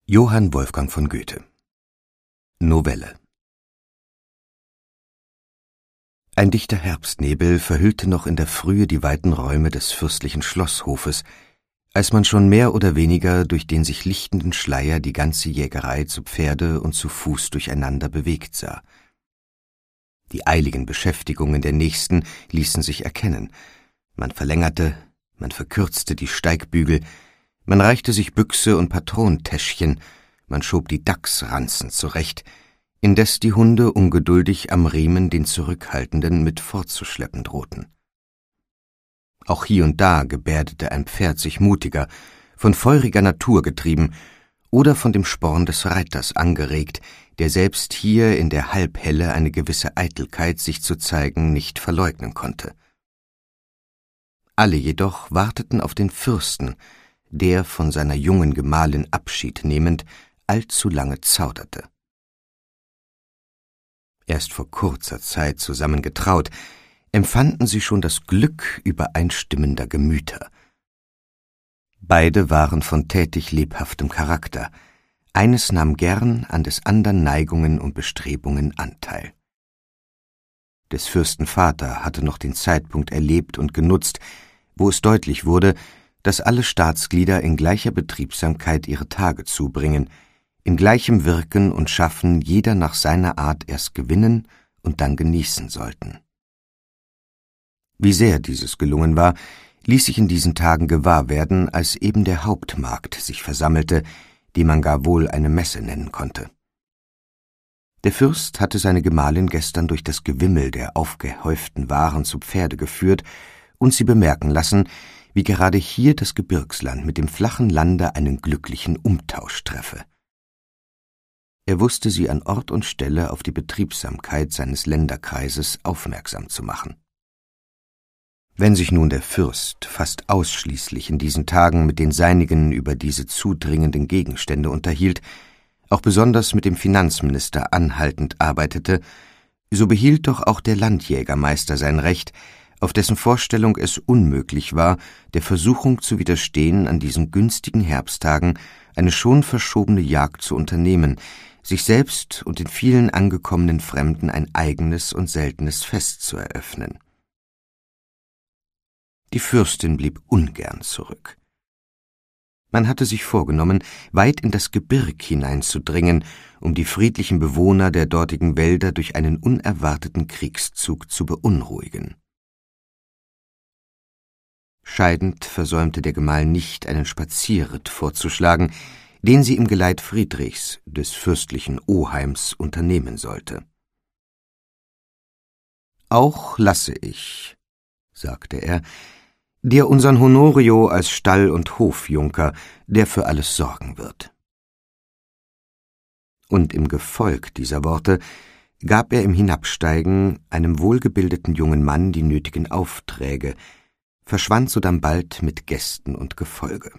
Johann Wolfgang von Goethe. Novelle. Ein dichter Herbstnebel verhüllte noch in der Frühe die weiten Räume des fürstlichen Schlosshofes, als man schon mehr oder weniger durch den sich lichtenden Schleier die ganze Jägerei zu Pferde und zu Fuß durcheinander bewegt sah. Die eiligen Beschäftigungen der Nächsten ließen sich erkennen. Man verlängerte, man verkürzte die Steigbügel, man reichte sich Büchse und Patrontäschchen, man schob die Dachsranzen zurecht, indes die Hunde ungeduldig am Riemen den Zurückhaltenden mit fortzuschleppen drohten. Auch hier und da gebärdete ein Pferd sich mutiger, von feuriger Natur getrieben oder von dem Sporn des Reiters angeregt, der selbst hier in der Halbhelle eine gewisse Eitelkeit sich zu zeigen nicht verleugnen konnte. Alle jedoch warteten auf den Fürsten, der, von seiner jungen Gemahlin Abschied nehmend, allzu lange zauderte. Erst vor kurzer Zeit zusammengetraut, empfanden sie schon das Glück übereinstimmender Gemüter. Beide waren von tätig lebhaftem Charakter, eines nahm gern an des andern Neigungen und Bestrebungen Anteil. Des Fürsten Vater hatte noch den Zeitpunkt erlebt und genutzt, wo es deutlich wurde, dass alle Staatsglieder in gleicher Betriebsamkeit ihre Tage zubringen, in gleichem Wirken und Schaffen jeder nach seiner Art erst gewinnen und dann genießen sollten. Wie sehr dieses gelungen war, ließ sich in diesen Tagen gewahr werden, als eben der Hauptmarkt sich versammelte, die man gar wohl eine Messe nennen konnte. Der Fürst hatte seine Gemahlin gestern durch das Gewimmel der aufgehäuften Waren zu Pferde geführt und sie bemerken lassen, wie gerade hier das Gebirgsland mit dem flachen Lande einen glücklichen Umtausch treffe. Er wusste sie an Ort und Stelle auf die Betriebsamkeit seines Länderkreises aufmerksam zu machen. Wenn sich nun der Fürst fast ausschließlich in diesen Tagen mit den Seinigen über diese zudringenden Gegenstände unterhielt, auch besonders mit dem Finanzminister anhaltend arbeitete, so behielt doch auch der Landjägermeister sein Recht, auf dessen Vorstellung es unmöglich war, der Versuchung zu widerstehen, an diesen günstigen Herbsttagen eine schon verschobene Jagd zu unternehmen, sich selbst und den vielen angekommenen Fremden ein eigenes und seltenes Fest zu eröffnen. Die Fürstin blieb ungern zurück. Man hatte sich vorgenommen, weit in das Gebirg hineinzudringen, um die friedlichen Bewohner der dortigen Wälder durch einen unerwarteten Kriegszug zu beunruhigen. Scheidend versäumte der Gemahl nicht, einen Spazierritt vorzuschlagen, den sie im Geleit Friedrichs, des fürstlichen Oheims, unternehmen sollte. »Auch lasse ich«, sagte er, »dir unsern Honorio als Stall- und Hofjunker, der für alles sorgen wird.« Und im Gefolg dieser Worte gab er im Hinabsteigen einem wohlgebildeten jungen Mann die nötigen Aufträge, verschwand sodann bald mit Gästen und Gefolge.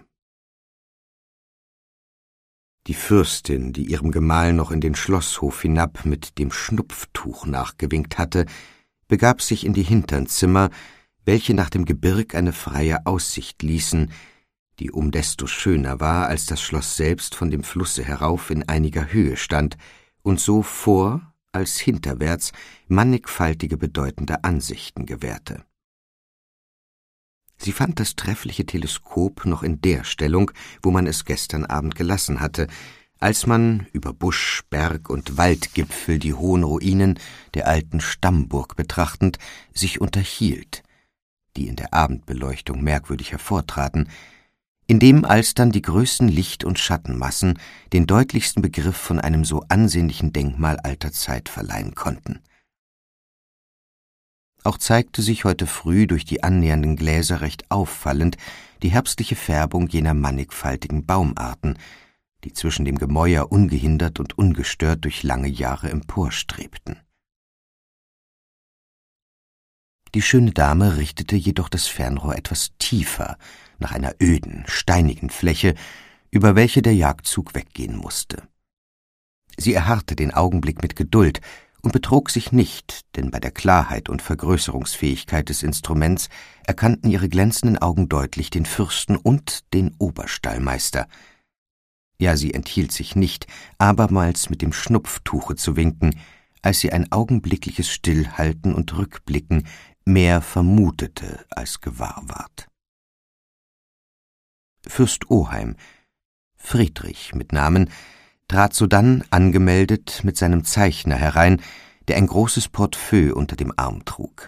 Die Fürstin, die ihrem Gemahl noch in den Schlosshof hinab mit dem Schnupftuch nachgewinkt hatte, begab sich in die hintern Zimmer, welche nach dem Gebirg eine freie Aussicht ließen, die um desto schöner war, als das Schloss selbst von dem Flusse herauf in einiger Höhe stand und so vor als hinterwärts mannigfaltige bedeutende Ansichten gewährte. Sie fand das treffliche Teleskop noch in der Stellung, wo man es gestern Abend gelassen hatte, als man über Busch, Berg und Waldgipfel die hohen Ruinen der alten Stammburg betrachtend sich unterhielt, die in der Abendbeleuchtung merkwürdig hervortraten, indem alsdann die größten Licht- und Schattenmassen den deutlichsten Begriff von einem so ansehnlichen Denkmal alter Zeit verleihen konnten. Auch zeigte sich heute früh durch die annähernden Gläser recht auffallend die herbstliche Färbung jener mannigfaltigen Baumarten, die zwischen dem Gemäuer ungehindert und ungestört durch lange Jahre emporstrebten. Die schöne Dame richtete jedoch das Fernrohr etwas tiefer nach einer öden, steinigen Fläche, über welche der Jagdzug weggehen musste. Sie erharrte den Augenblick mit Geduld und betrog sich nicht, denn bei der Klarheit und Vergrößerungsfähigkeit des Instruments erkannten ihre glänzenden Augen deutlich den Fürsten und den Oberstallmeister. Ja, sie enthielt sich nicht, abermals mit dem Schnupftuche zu winken, als sie ein augenblickliches Stillhalten und Rückblicken mehr vermutete als gewahr ward. Fürst Oheim, Friedrich mit Namen, trat sodann angemeldet mit seinem Zeichner herein, der ein großes Portefeuille unter dem Arm trug.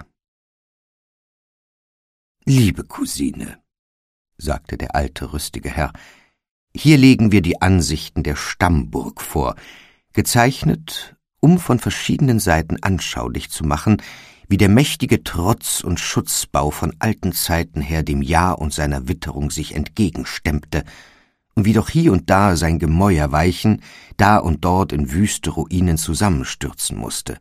»Liebe Cousine«, sagte der alte, rüstige Herr, »hier legen wir die Ansichten der Stammburg vor, gezeichnet, um von verschiedenen Seiten anschaulich zu machen, wie der mächtige Trotz- und Schutzbau von alten Zeiten her dem Jahr und seiner Witterung sich entgegenstemmte, und wie doch hier und da sein Gemäuer weichen, da und dort in wüste Ruinen zusammenstürzen musste.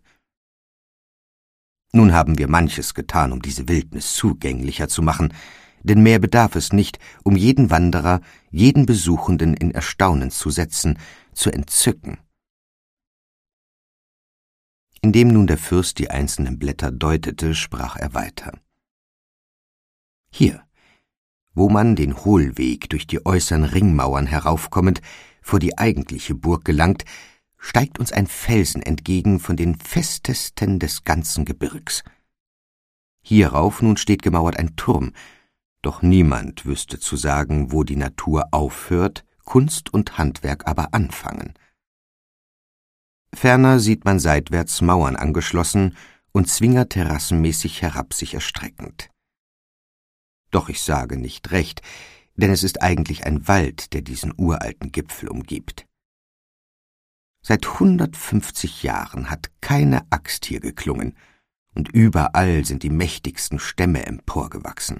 Nun haben wir manches getan, um diese Wildnis zugänglicher zu machen, denn mehr bedarf es nicht, um jeden Wanderer, jeden Besuchenden in Erstaunen zu setzen, zu entzücken.« Indem nun der Fürst die einzelnen Blätter deutete, sprach er weiter. »Hier, wo man den Hohlweg durch die äußeren Ringmauern heraufkommend vor die eigentliche Burg gelangt, steigt uns ein Felsen entgegen von den festesten des ganzen Gebirgs. Hierauf nun steht gemauert ein Turm, doch niemand wüsste zu sagen, wo die Natur aufhört, Kunst und Handwerk aber anfangen. Ferner sieht man seitwärts Mauern angeschlossen und Zwinger terrassenmäßig herab sich erstreckend. Doch ich sage nicht recht, denn es ist eigentlich ein Wald, der diesen uralten Gipfel umgibt. Seit 150 Jahren hat keine Axt hier geklungen, und überall sind die mächtigsten Stämme emporgewachsen.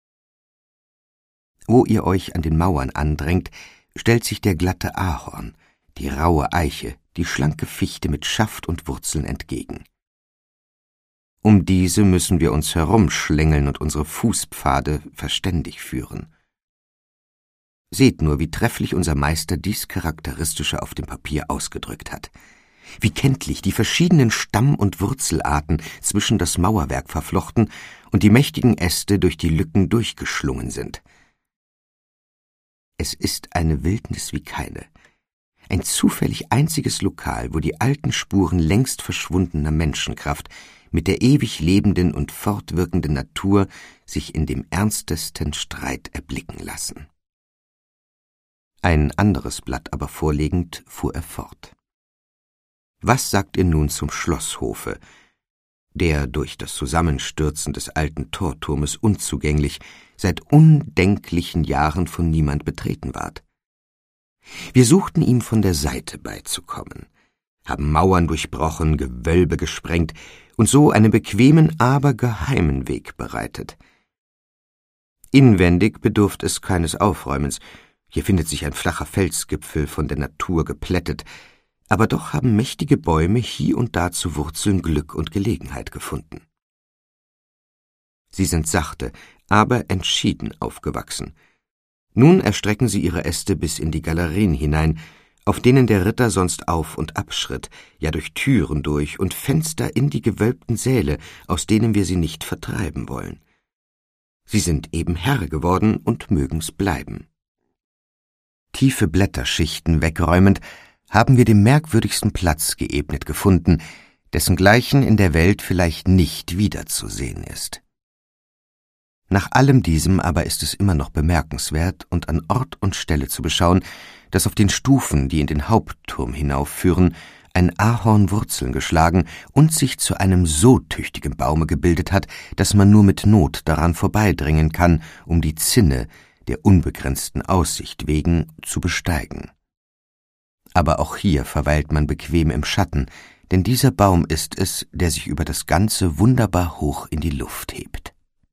Wo ihr euch an den Mauern andrängt, stellt sich der glatte Ahorn, die raue Eiche, die schlanke Fichte mit Schaft und Wurzeln entgegen. Um diese müssen wir uns herumschlängeln und unsere Fußpfade verständig führen. Seht nur, wie trefflich unser Meister dies Charakteristische auf dem Papier ausgedrückt hat. Wie kenntlich die verschiedenen Stamm- und Wurzelarten zwischen das Mauerwerk verflochten und die mächtigen Äste durch die Lücken durchgeschlungen sind. Es ist eine Wildnis wie keine. Ein zufällig einziges Lokal, wo die alten Spuren längst verschwundener Menschenkraft mit der ewig lebenden und fortwirkenden Natur sich in dem ernstesten Streit erblicken lassen. Ein anderes Blatt aber vorlegend, fuhr er fort. Was sagt ihr nun zum Schlosshofe, der durch das Zusammenstürzen des alten Torturmes unzugänglich seit undenklichen Jahren von niemand betreten ward? Wir suchten ihm von der Seite beizukommen, haben Mauern durchbrochen, Gewölbe gesprengt und so einen bequemen, aber geheimen Weg bereitet. Inwendig bedurft es keines Aufräumens. Hier findet sich ein flacher Felsgipfel, von der Natur geplättet, aber doch haben mächtige Bäume hier und da zu Wurzeln Glück und Gelegenheit gefunden. Sie sind sachte, aber entschieden aufgewachsen. Nun erstrecken sie ihre Äste bis in die Galerien hinein, auf denen der Ritter sonst auf- und abschritt, ja durch Türen durch und Fenster in die gewölbten Säle, aus denen wir sie nicht vertreiben wollen. Sie sind eben Herr geworden und mögen's bleiben. Tiefe Blätterschichten wegräumend, haben wir den merkwürdigsten Platz geebnet gefunden, dessengleichen in der Welt vielleicht nicht wiederzusehen ist. Nach allem diesem aber ist es immer noch bemerkenswert und an Ort und Stelle zu beschauen, dass auf den Stufen, die in den Hauptturm hinaufführen, ein Ahorn Wurzeln geschlagen und sich zu einem so tüchtigen Baume gebildet hat, dass man nur mit Not daran vorbeidringen kann, um die Zinne, der unbegrenzten Aussicht wegen, zu besteigen. Aber auch hier verweilt man bequem im Schatten, denn dieser Baum ist es, der sich über das Ganze wunderbar hoch in die Luft hebt.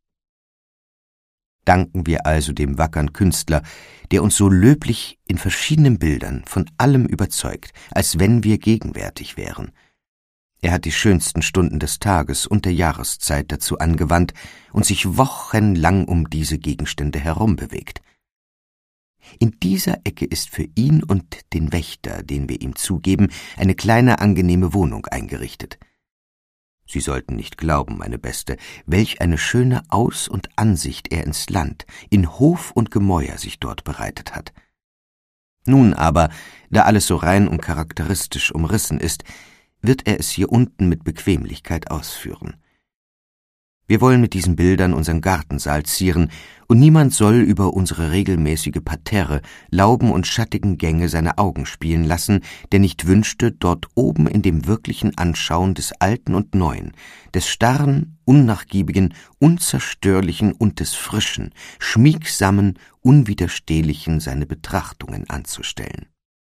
Danken wir also dem wackern Künstler, der uns so löblich in verschiedenen Bildern von allem überzeugt, als wenn wir gegenwärtig wären. Er hat die schönsten Stunden des Tages und der Jahreszeit dazu angewandt und sich wochenlang um diese Gegenstände herum bewegt. In dieser Ecke ist für ihn und den Wächter, den wir ihm zugeben, eine kleine angenehme Wohnung eingerichtet. Sie sollten nicht glauben, meine Beste, welch eine schöne Aus- und Ansicht er ins Land, in Hof und Gemäuer sich dort bereitet hat. Nun aber, da alles so rein und charakteristisch umrissen ist, wird er es hier unten mit Bequemlichkeit ausführen. Wir wollen mit diesen Bildern unseren Gartensaal zieren, und niemand soll über unsere regelmäßige Parterre, Lauben und schattigen Gänge seine Augen spielen lassen, der nicht wünschte, dort oben in dem wirklichen Anschauen des Alten und Neuen, des starren, unnachgiebigen, unzerstörlichen und des frischen, schmiegsamen, unwiderstehlichen seine Betrachtungen anzustellen.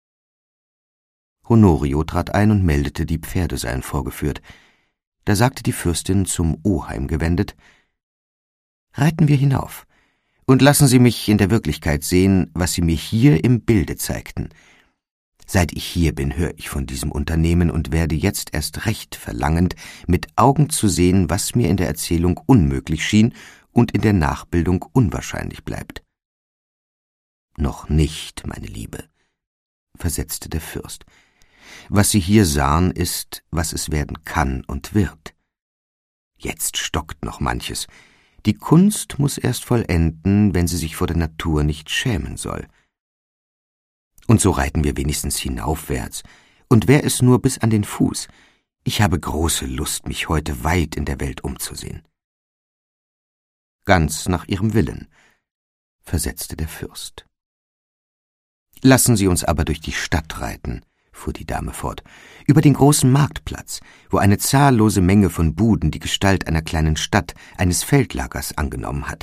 Honorio trat ein und meldete, die Pferde seien vorgeführt. Da sagte die Fürstin zum Oheim gewendet: »Reiten wir hinauf, und lassen Sie mich in der Wirklichkeit sehen, was Sie mir hier im Bilde zeigten. Seit ich hier bin, höre ich von diesem Unternehmen und werde jetzt erst recht verlangend, mit Augen zu sehen, was mir in der Erzählung unmöglich schien und in der Nachbildung unwahrscheinlich bleibt.« »Noch nicht, meine Liebe«, versetzte der Fürst. »Was Sie hier sahen, ist, was es werden kann und wird. Jetzt stockt noch manches. Die Kunst muß erst vollenden, wenn sie sich vor der Natur nicht schämen soll. Und so reiten wir wenigstens hinaufwärts, und wär es nur bis an den Fuß. Ich habe große Lust, mich heute weit in der Welt umzusehen.« »Ganz nach Ihrem Willen«, versetzte der Fürst. »Lassen Sie uns aber durch die Stadt reiten«, fuhr die Dame fort, »über den großen Marktplatz, wo eine zahllose Menge von Buden die Gestalt einer kleinen Stadt, eines Feldlagers angenommen hat.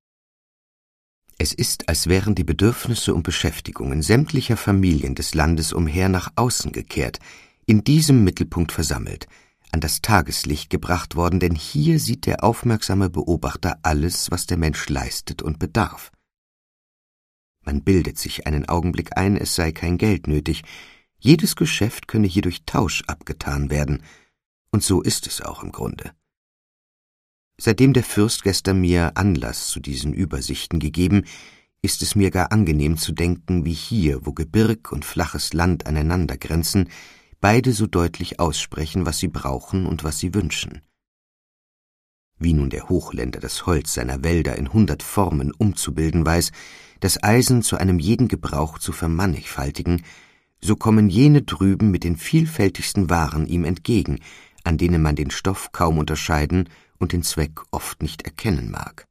Es ist, als wären die Bedürfnisse und Beschäftigungen sämtlicher Familien des Landes umher nach außen gekehrt, in diesem Mittelpunkt versammelt, an das Tageslicht gebracht worden, denn hier sieht der aufmerksame Beobachter alles, was der Mensch leistet und bedarf. Man bildet sich einen Augenblick ein, es sei kein Geld nötig, jedes Geschäft könne hier durch Tausch abgetan werden, und so ist es auch im Grunde. Seitdem der Fürst gestern mir Anlass zu diesen Übersichten gegeben, ist es mir gar angenehm zu denken, wie hier, wo Gebirg und flaches Land aneinander grenzen, beide so deutlich aussprechen, was sie brauchen und was sie wünschen. Wie nun der Hochländer das Holz seiner Wälder in 100 Formen umzubilden weiß, das Eisen zu einem jeden Gebrauch zu vermannigfaltigen, so kommen jene drüben mit den vielfältigsten Waren ihm entgegen, an denen man den Stoff kaum unterscheiden und den Zweck oft nicht erkennen mag.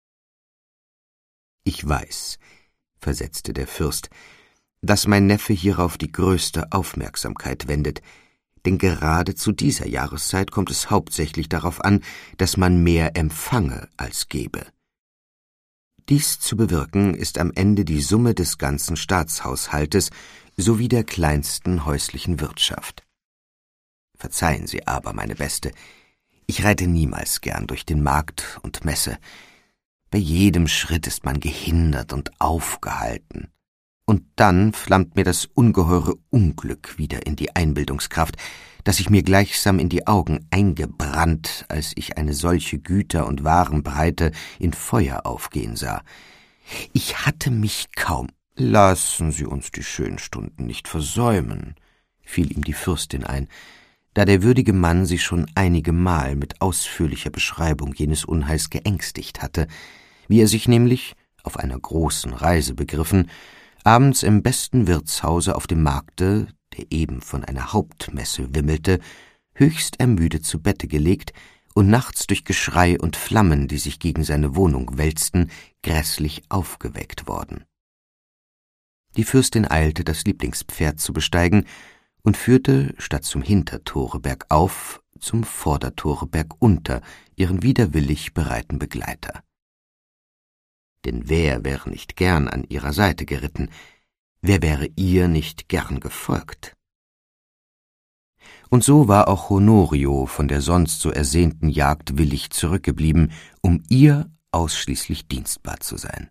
»Ich weiß«, versetzte der Fürst, »dass mein Neffe hierauf die größte Aufmerksamkeit wendet, denn gerade zu dieser Jahreszeit kommt es hauptsächlich darauf an, dass man mehr empfange als gebe. Dies zu bewirken ist am Ende die Summe des ganzen Staatshaushaltes sowie der kleinsten häuslichen Wirtschaft. Verzeihen Sie aber, meine Beste, ich reite niemals gern durch den Markt und Messe. Bei jedem Schritt ist man gehindert und aufgehalten. Und dann flammt mir das ungeheure Unglück wieder in die Einbildungskraft, dass ich mir gleichsam in die Augen eingebrannt, als ich eine solche Güter- und Warenbreite in Feuer aufgehen sah. Ich hatte mich kaum. »Lassen Sie uns die schönen Stunden nicht versäumen«, fiel ihm die Fürstin ein, da der würdige Mann sie schon einige Mal mit ausführlicher Beschreibung jenes Unheils geängstigt hatte, wie er sich nämlich, auf einer großen Reise begriffen, abends im besten Wirtshause auf dem Markte, der eben von einer Hauptmesse wimmelte, höchst ermüdet zu Bette gelegt und nachts durch Geschrei und Flammen, die sich gegen seine Wohnung wälzten, grässlich aufgeweckt worden. Die Fürstin eilte, das Lieblingspferd zu besteigen, und führte, statt zum Hintertore bergauf, zum Vordertore bergunter, ihren widerwillig bereiten Begleiter. Denn wer wäre nicht gern an ihrer Seite geritten, wer wäre ihr nicht gern gefolgt? Und so war auch Honorio von der sonst so ersehnten Jagd willig zurückgeblieben, um ihr ausschließlich dienstbar zu sein.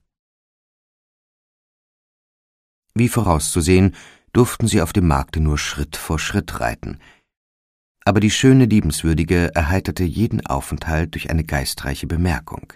Wie vorauszusehen, durften sie auf dem Markte nur Schritt vor Schritt reiten. Aber die schöne Liebenswürdige erheiterte jeden Aufenthalt durch eine geistreiche Bemerkung.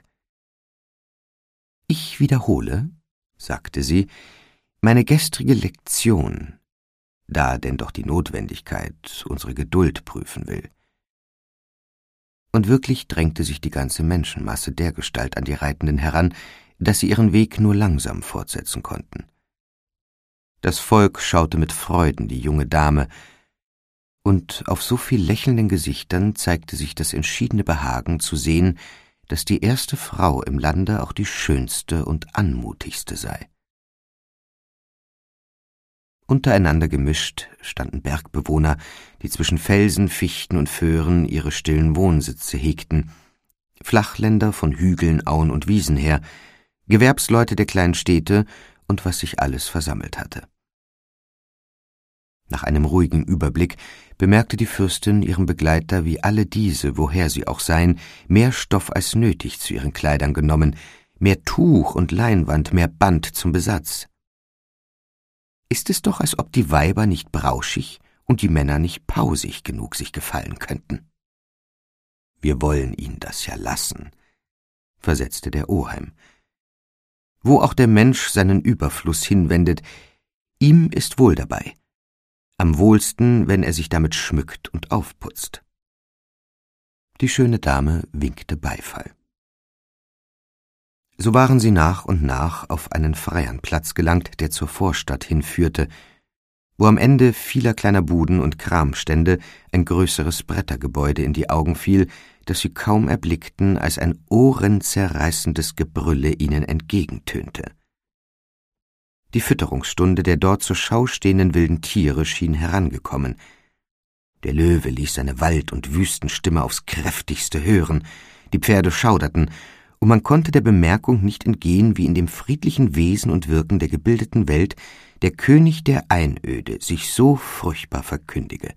»Ich wiederhole«, sagte sie, »meine gestrige Lektion, da denn doch die Notwendigkeit unsere Geduld prüfen will.« Und wirklich drängte sich die ganze Menschenmasse dergestalt an die Reitenden heran, dass sie ihren Weg nur langsam fortsetzen konnten. Das Volk schaute mit Freuden die junge Dame, und auf so viel lächelnden Gesichtern zeigte sich das entschiedene Behagen zu sehen, dass die erste Frau im Lande auch die schönste und anmutigste sei. Untereinander gemischt standen Bergbewohner, die zwischen Felsen, Fichten und Föhren ihre stillen Wohnsitze hegten, Flachländer von Hügeln, Auen und Wiesen her, Gewerbsleute der kleinen Städte und was sich alles versammelt hatte. Nach einem ruhigen Überblick bemerkte die Fürstin ihrem Begleiter, wie alle diese, woher sie auch seien, mehr Stoff als nötig zu ihren Kleidern genommen, mehr Tuch und Leinwand, mehr Band zum Besatz. Ist es doch, als ob die Weiber nicht brauschig und die Männer nicht pausig genug sich gefallen könnten. Wir wollen ihn das ja lassen, versetzte der Oheim. Wo auch der Mensch seinen Überfluss hinwendet, ihm ist wohl dabei. Am wohlsten, wenn er sich damit schmückt und aufputzt. Die schöne Dame winkte Beifall. So waren sie nach und nach auf einen freiern Platz gelangt, der zur Vorstadt hinführte, wo am Ende vieler kleiner Buden und Kramstände ein größeres Brettergebäude in die Augen fiel, das sie kaum erblickten, als ein ohrenzerreißendes Gebrülle ihnen entgegentönte. Die Fütterungsstunde der dort zur Schau stehenden wilden Tiere schien herangekommen. Der Löwe ließ seine Wald- und Wüstenstimme aufs kräftigste hören, die Pferde schauderten, und man konnte der Bemerkung nicht entgehen, wie in dem friedlichen Wesen und Wirken der gebildeten Welt der König der Einöde sich so furchtbar verkündige.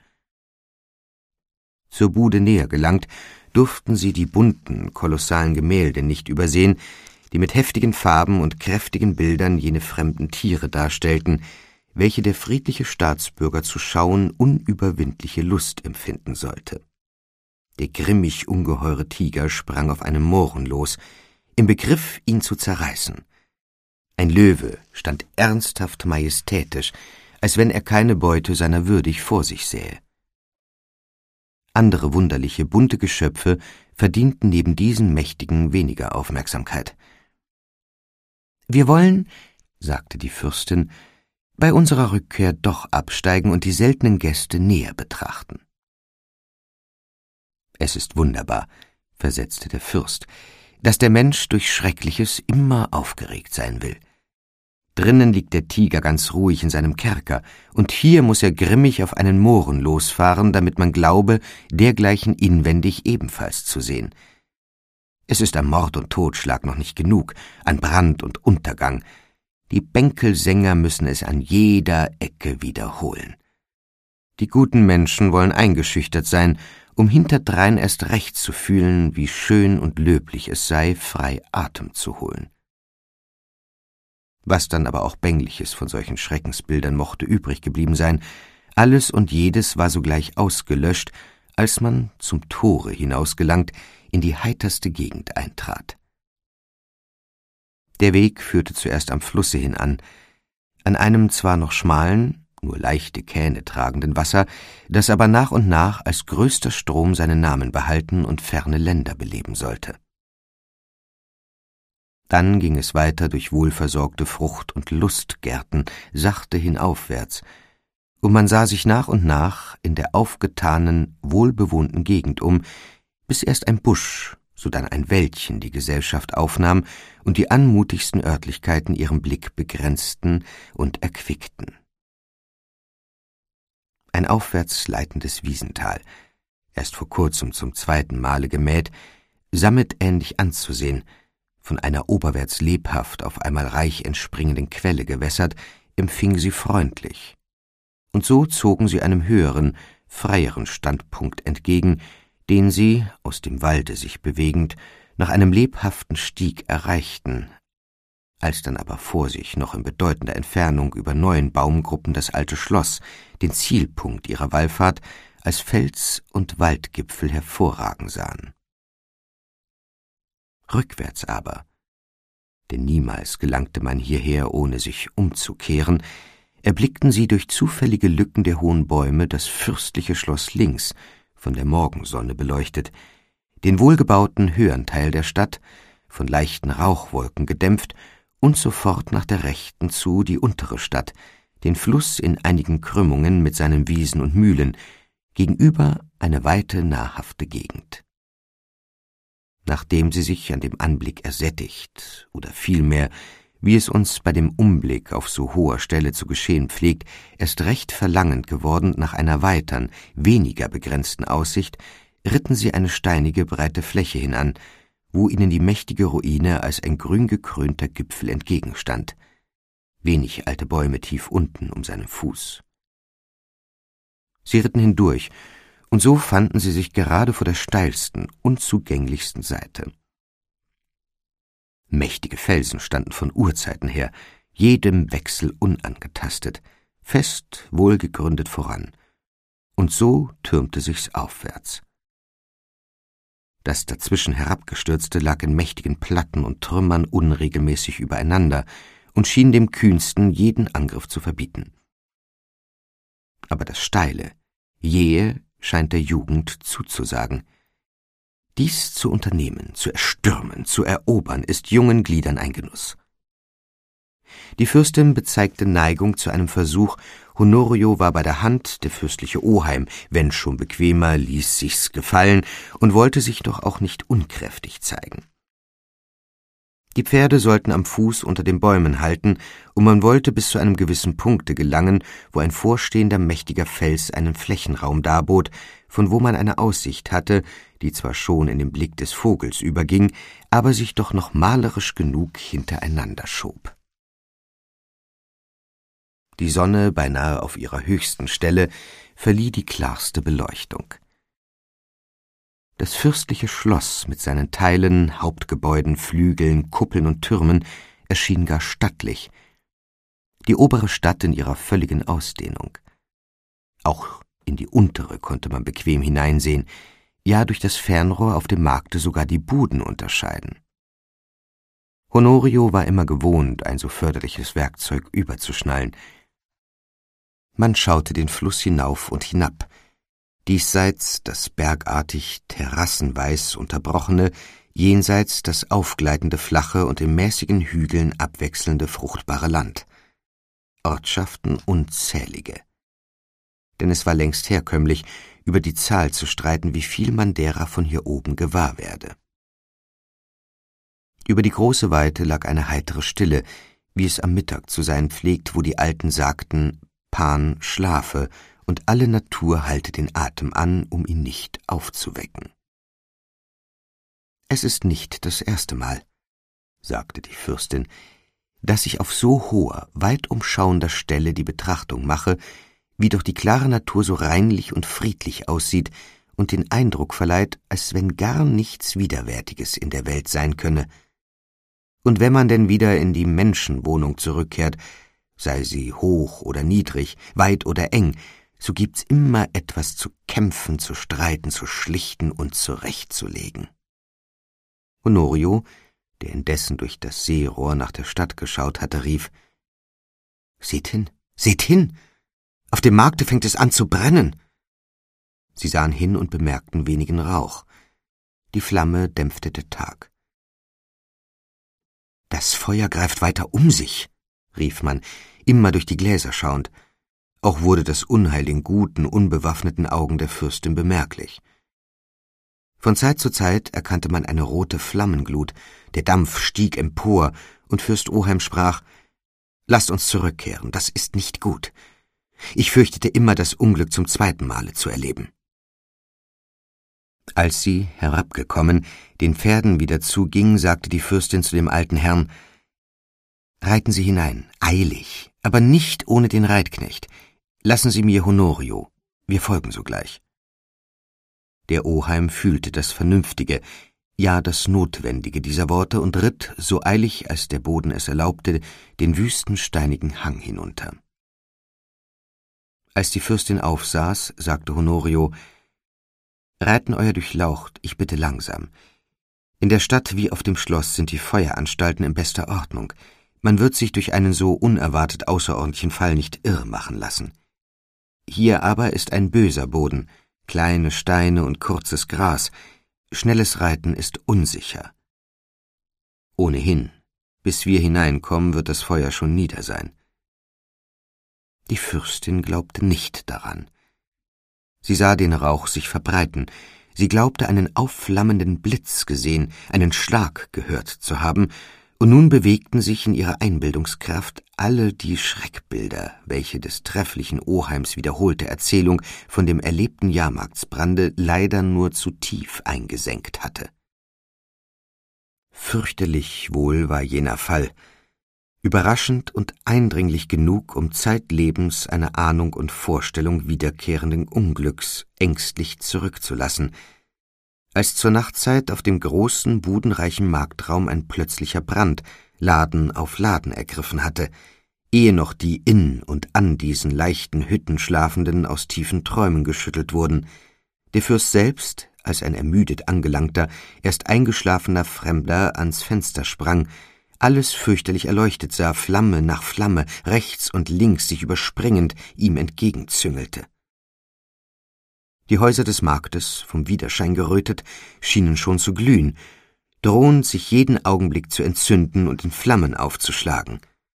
Zur Bude näher gelangt, durften sie die bunten, kolossalen Gemälde nicht übersehen, die mit heftigen Farben und kräftigen Bildern jene fremden Tiere darstellten, welche der friedliche Staatsbürger zu schauen unüberwindliche Lust empfinden sollte. Der grimmig ungeheure Tiger sprang auf einen Mohren los, im Begriff, ihn zu zerreißen. Ein Löwe stand ernsthaft majestätisch, als wenn er keine Beute seiner würdig vor sich sähe. Andere wunderliche, bunte Geschöpfe verdienten neben diesen mächtigen weniger Aufmerksamkeit. »Wir wollen«, sagte die Fürstin, »bei unserer Rückkehr doch absteigen und die seltenen Gäste näher betrachten.« »Es ist wunderbar«, versetzte der Fürst, »dass der Mensch durch Schreckliches immer aufgeregt sein will. Drinnen liegt der Tiger ganz ruhig in seinem Kerker, und hier muß er grimmig auf einen Mohren losfahren, damit man glaube, dergleichen inwendig ebenfalls zu sehen. Es ist an Mord und Totschlag noch nicht genug, an Brand und Untergang. Die Bänkelsänger müssen es an jeder Ecke wiederholen. Die guten Menschen wollen eingeschüchtert sein, um hinterdrein erst recht zu fühlen, wie schön und löblich es sei, frei Atem zu holen. Was dann aber auch Bängliches von solchen Schreckensbildern mochte übrig geblieben sein, alles und jedes war sogleich ausgelöscht, als man, zum Tore hinausgelangt, in die heiterste Gegend eintrat. Der Weg führte zuerst am Flusse hin an einem zwar noch schmalen, nur leichte Kähne tragenden Wasser, das aber nach und nach als größter Strom seinen Namen behalten und ferne Länder beleben sollte. Dann ging es weiter durch wohlversorgte Frucht- und Lustgärten, sachte hinaufwärts, und man sah sich nach und nach in der aufgetanen, wohlbewohnten Gegend um, bis erst ein Busch, sodann ein Wäldchen die Gesellschaft aufnahm und die anmutigsten Örtlichkeiten ihren Blick begrenzten und erquickten. Ein aufwärts leitendes Wiesental, erst vor kurzem zum zweiten Male gemäht, sammetähnlich anzusehen, von einer oberwärts lebhaft auf einmal reich entspringenden Quelle gewässert, empfing sie freundlich. Und so zogen sie einem höheren, freieren Standpunkt entgegen, den sie, aus dem Walde sich bewegend, nach einem lebhaften Stieg erreichten, als dann aber vor sich noch in bedeutender Entfernung über neuen Baumgruppen das alte Schloss, den Zielpunkt ihrer Wallfahrt, als Fels- und Waldgipfel hervorragen sahen. Rückwärts aber, denn niemals gelangte man hierher, ohne sich umzukehren, erblickten sie durch zufällige Lücken der hohen Bäume das fürstliche Schloss links, von der Morgensonne beleuchtet, den wohlgebauten höheren Teil der Stadt, von leichten Rauchwolken gedämpft, und sofort nach der rechten zu die untere Stadt, den Fluss in einigen Krümmungen mit seinen Wiesen und Mühlen, gegenüber eine weite, nahrhafte Gegend. Nachdem sie sich an dem Anblick ersättigt, oder vielmehr, wie es uns bei dem Umblick auf so hoher Stelle zu geschehen pflegt, erst recht verlangend geworden nach einer weitern, weniger begrenzten Aussicht, ritten sie eine steinige, breite Fläche hinan, wo ihnen die mächtige Ruine als ein grüngekrönter Gipfel entgegenstand, wenig alte Bäume tief unten um seinen Fuß. Sie ritten hindurch, und so fanden sie sich gerade vor der steilsten, unzugänglichsten Seite. Mächtige Felsen standen von Urzeiten her, jedem Wechsel unangetastet, fest, wohlgegründet voran, und so türmte sich's aufwärts. Das dazwischen herabgestürzte lag in mächtigen Platten und Trümmern unregelmäßig übereinander und schien dem Kühnsten jeden Angriff zu verbieten. Aber das Steile, jähe, scheint der Jugend zuzusagen. Dies zu unternehmen, zu erstürmen, zu erobern, ist jungen Gliedern ein Genuss. Die Fürstin bezeigte Neigung zu einem Versuch, Honorio war bei der Hand, der fürstliche Oheim, wenn schon bequemer, ließ sich's gefallen und wollte sich doch auch nicht unkräftig zeigen. Die Pferde sollten am Fuß unter den Bäumen halten, und man wollte bis zu einem gewissen Punkte gelangen, wo ein vorstehender mächtiger Fels einen Flächenraum darbot, von wo man eine Aussicht hatte, die zwar schon in den Blick des Vogels überging, aber sich doch noch malerisch genug hintereinander schob. Die Sonne, beinahe auf ihrer höchsten Stelle, verlieh die klarste Beleuchtung. Das fürstliche Schloss mit seinen Teilen, Hauptgebäuden, Flügeln, Kuppeln und Türmen erschien gar stattlich, die obere Stadt in ihrer völligen Ausdehnung. Auch in die untere konnte man bequem hineinsehen, ja durch das Fernrohr auf dem Markte sogar die Buden unterscheiden. Honorio war immer gewohnt, ein so förderliches Werkzeug überzuschnallen. Man schaute den Fluss hinauf und hinab, diesseits das bergartig terrassenweis unterbrochene, jenseits das aufgleitende flache und in mäßigen Hügeln abwechselnde fruchtbare Land. Ortschaften unzählige. Denn es war längst herkömmlich, über die Zahl zu streiten, wie viel man derer von hier oben gewahr werde. Über die große Weite lag eine heitere Stille, wie es am Mittag zu sein pflegt, wo die Alten sagten, Pan schlafe, und alle Natur halte den Atem an, um ihn nicht aufzuwecken. »Es ist nicht das erste Mal«, sagte die Fürstin, »dass ich auf so hoher, weit umschauender Stelle die Betrachtung mache, wie doch die klare Natur so reinlich und friedlich aussieht und den Eindruck verleiht, als wenn gar nichts Widerwärtiges in der Welt sein könne. Und wenn man denn wieder in die Menschenwohnung zurückkehrt, sei sie hoch oder niedrig, weit oder eng, so gibt's immer etwas zu kämpfen, zu streiten, zu schlichten und zurechtzulegen.« Honorio, der indessen durch das Sehrohr nach der Stadt geschaut hatte, rief, »Seht hin, seht hin! Auf dem Markte fängt es an zu brennen!« Sie sahen hin und bemerkten wenigen Rauch. Die Flamme dämpfte der Tag. »Das Feuer greift weiter um sich«, rief man, immer durch die Gläser schauend. Auch wurde das Unheil den guten, unbewaffneten Augen der Fürstin bemerklich. Von Zeit zu Zeit erkannte man eine rote Flammenglut, der Dampf stieg empor, und Fürst Oheim sprach, »Lasst uns zurückkehren, das ist nicht gut. Ich fürchtete immer, das Unglück zum zweiten Male zu erleben.« Als sie, herabgekommen, den Pferden wieder zuging, sagte die Fürstin zu dem alten Herrn, »Reiten Sie hinein, eilig, aber nicht ohne den Reitknecht. Lassen Sie mir Honorio, wir folgen sogleich.« Der Oheim fühlte das Vernünftige, ja das Notwendige dieser Worte und ritt, so eilig als der Boden es erlaubte, den wüsten steinigen Hang hinunter. Als die Fürstin aufsaß, sagte Honorio, »Reiten Euer Durchlaucht, ich bitte langsam. In der Stadt wie auf dem Schloss sind die Feueranstalten in bester Ordnung. Man wird sich durch einen so unerwartet außerordentlichen Fall nicht irre machen lassen. Hier aber ist ein böser Boden, kleine Steine und kurzes Gras. Schnelles Reiten ist unsicher. Ohnehin, bis wir hineinkommen, wird das Feuer schon nieder sein.« Die Fürstin glaubte nicht daran. Sie sah den Rauch sich verbreiten. Sie glaubte, einen aufflammenden Blitz gesehen, einen Schlag gehört zu haben, und nun bewegten sich in ihrer Einbildungskraft alle die Schreckbilder, welche des trefflichen Oheims wiederholte Erzählung von dem erlebten Jahrmarktsbrande leider nur zu tief eingesenkt hatte. Fürchterlich wohl war jener Fall, überraschend und eindringlich genug, um zeitlebens eine Ahnung und Vorstellung wiederkehrenden Unglücks ängstlich zurückzulassen, als zur Nachtzeit auf dem großen, budenreichen Marktraum ein plötzlicher Brand Laden auf Laden ergriffen hatte, ehe noch die in und an diesen leichten Hütten Schlafenden aus tiefen Träumen geschüttelt wurden. Der Fürst selbst, als ein ermüdet angelangter, erst eingeschlafener Fremder ans Fenster sprang, alles fürchterlich erleuchtet sah, Flamme nach Flamme, rechts und links sich überspringend, ihm entgegenzüngelte. Die Häuser des Marktes, vom Widerschein gerötet, schienen schon zu glühen, drohend sich jeden Augenblick zu entzünden und in Flammen aufzuschlagen.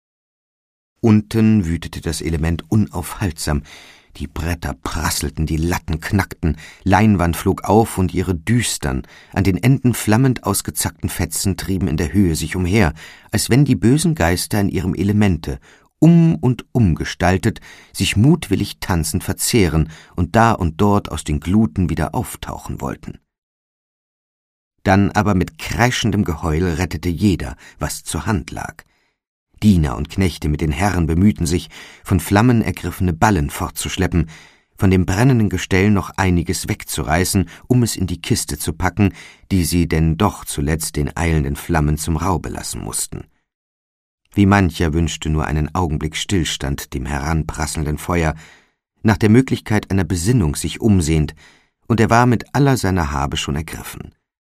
Unten wütete das Element unaufhaltsam, die Bretter prasselten, die Latten knackten, Leinwand flog auf und ihre düstern, an den Enden flammend ausgezackten Fetzen trieben in der Höhe sich umher, als wenn die bösen Geister in ihrem Elemente, und umgestaltet, sich mutwillig tanzend verzehren und da und dort aus den Gluten wieder auftauchen wollten. Dann aber mit kreischendem Geheul rettete jeder, was zur Hand lag. Diener und Knechte mit den Herren bemühten sich, von Flammen ergriffene Ballen fortzuschleppen, von dem brennenden Gestell noch einiges wegzureißen, um es in die Kiste zu packen, die sie denn doch zuletzt den eilenden Flammen zum Raube lassen mussten. Wie mancher wünschte nur einen Augenblick Stillstand dem heranprasselnden Feuer, nach der Möglichkeit einer Besinnung sich umsehend, und er war mit aller seiner Habe schon ergriffen.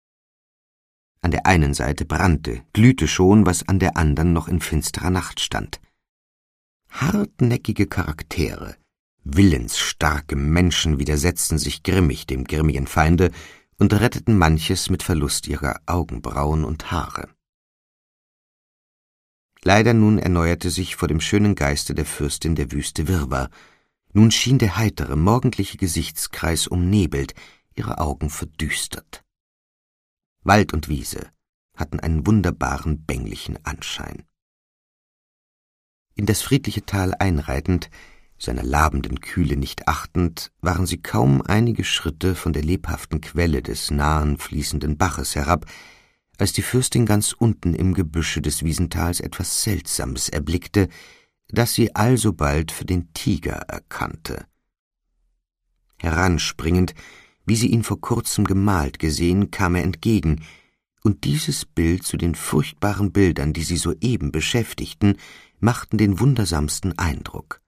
An der einen Seite brannte, glühte schon, was an der anderen noch in finsterer Nacht stand. Hartnäckige Charaktere, willensstarke Menschen widersetzten sich grimmig dem grimmigen Feinde und retteten manches mit Verlust ihrer Augenbrauen und Haare. Leider nun erneuerte sich vor dem schönen Geiste der Fürstin der wüste Wirrwarr. Nun schien der heitere, morgendliche Gesichtskreis umnebelt, ihre Augen verdüstert. Wald und Wiese hatten einen wunderbaren, bänglichen Anschein. In das friedliche Tal einreitend, seiner labenden Kühle nicht achtend, waren sie kaum einige Schritte von der lebhaften Quelle des nahen fließenden Baches herab, als die Fürstin ganz unten im Gebüsche des Wiesentals etwas Seltsames erblickte, das sie alsobald für den Tiger erkannte. Heranspringend, wie sie ihn vor kurzem gemalt gesehen, kam er entgegen, und dieses Bild zu den furchtbaren Bildern, die sie soeben beschäftigten, machten den wundersamsten Eindruck.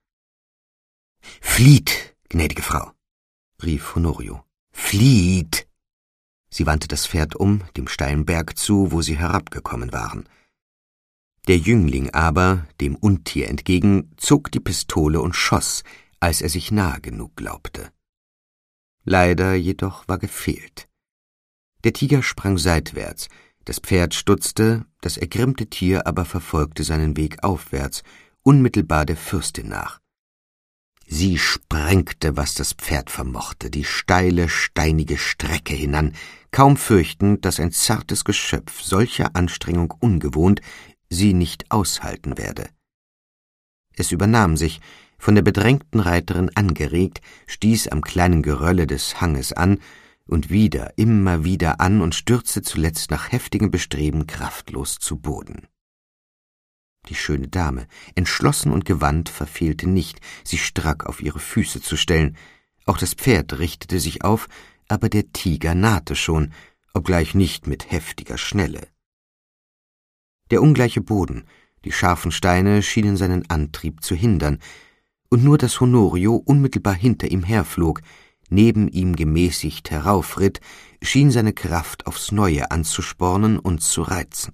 »Flieht, gnädige Frau«, rief Honorio, »flieht!« Sie wandte das Pferd um, dem steilen Berg zu, wo sie herabgekommen waren. Der Jüngling aber, dem Untier entgegen, zog die Pistole und schoss, als er sich nahe genug glaubte. Leider jedoch war gefehlt. Der Tiger sprang seitwärts, das Pferd stutzte, das ergrimmte Tier aber verfolgte seinen Weg aufwärts, unmittelbar der Fürstin nach. Sie sprengte, was das Pferd vermochte, die steile, steinige Strecke hinan, kaum fürchtend, dass ein zartes Geschöpf solcher Anstrengung ungewohnt sie nicht aushalten werde. Es übernahm sich, von der bedrängten Reiterin angeregt, stieß am kleinen Gerölle des Hanges an und wieder, immer wieder an und stürzte zuletzt nach heftigem Bestreben kraftlos zu Boden. Die schöne Dame, entschlossen und gewandt, verfehlte nicht, sich strack auf ihre Füße zu stellen. Auch das Pferd richtete sich auf, aber der Tiger nahte schon, obgleich nicht mit heftiger Schnelle. Der ungleiche Boden, die scharfen Steine schienen seinen Antrieb zu hindern, und nur dass Honorio unmittelbar hinter ihm herflog, neben ihm gemäßigt heraufritt, schien seine Kraft aufs Neue anzuspornen und zu reizen.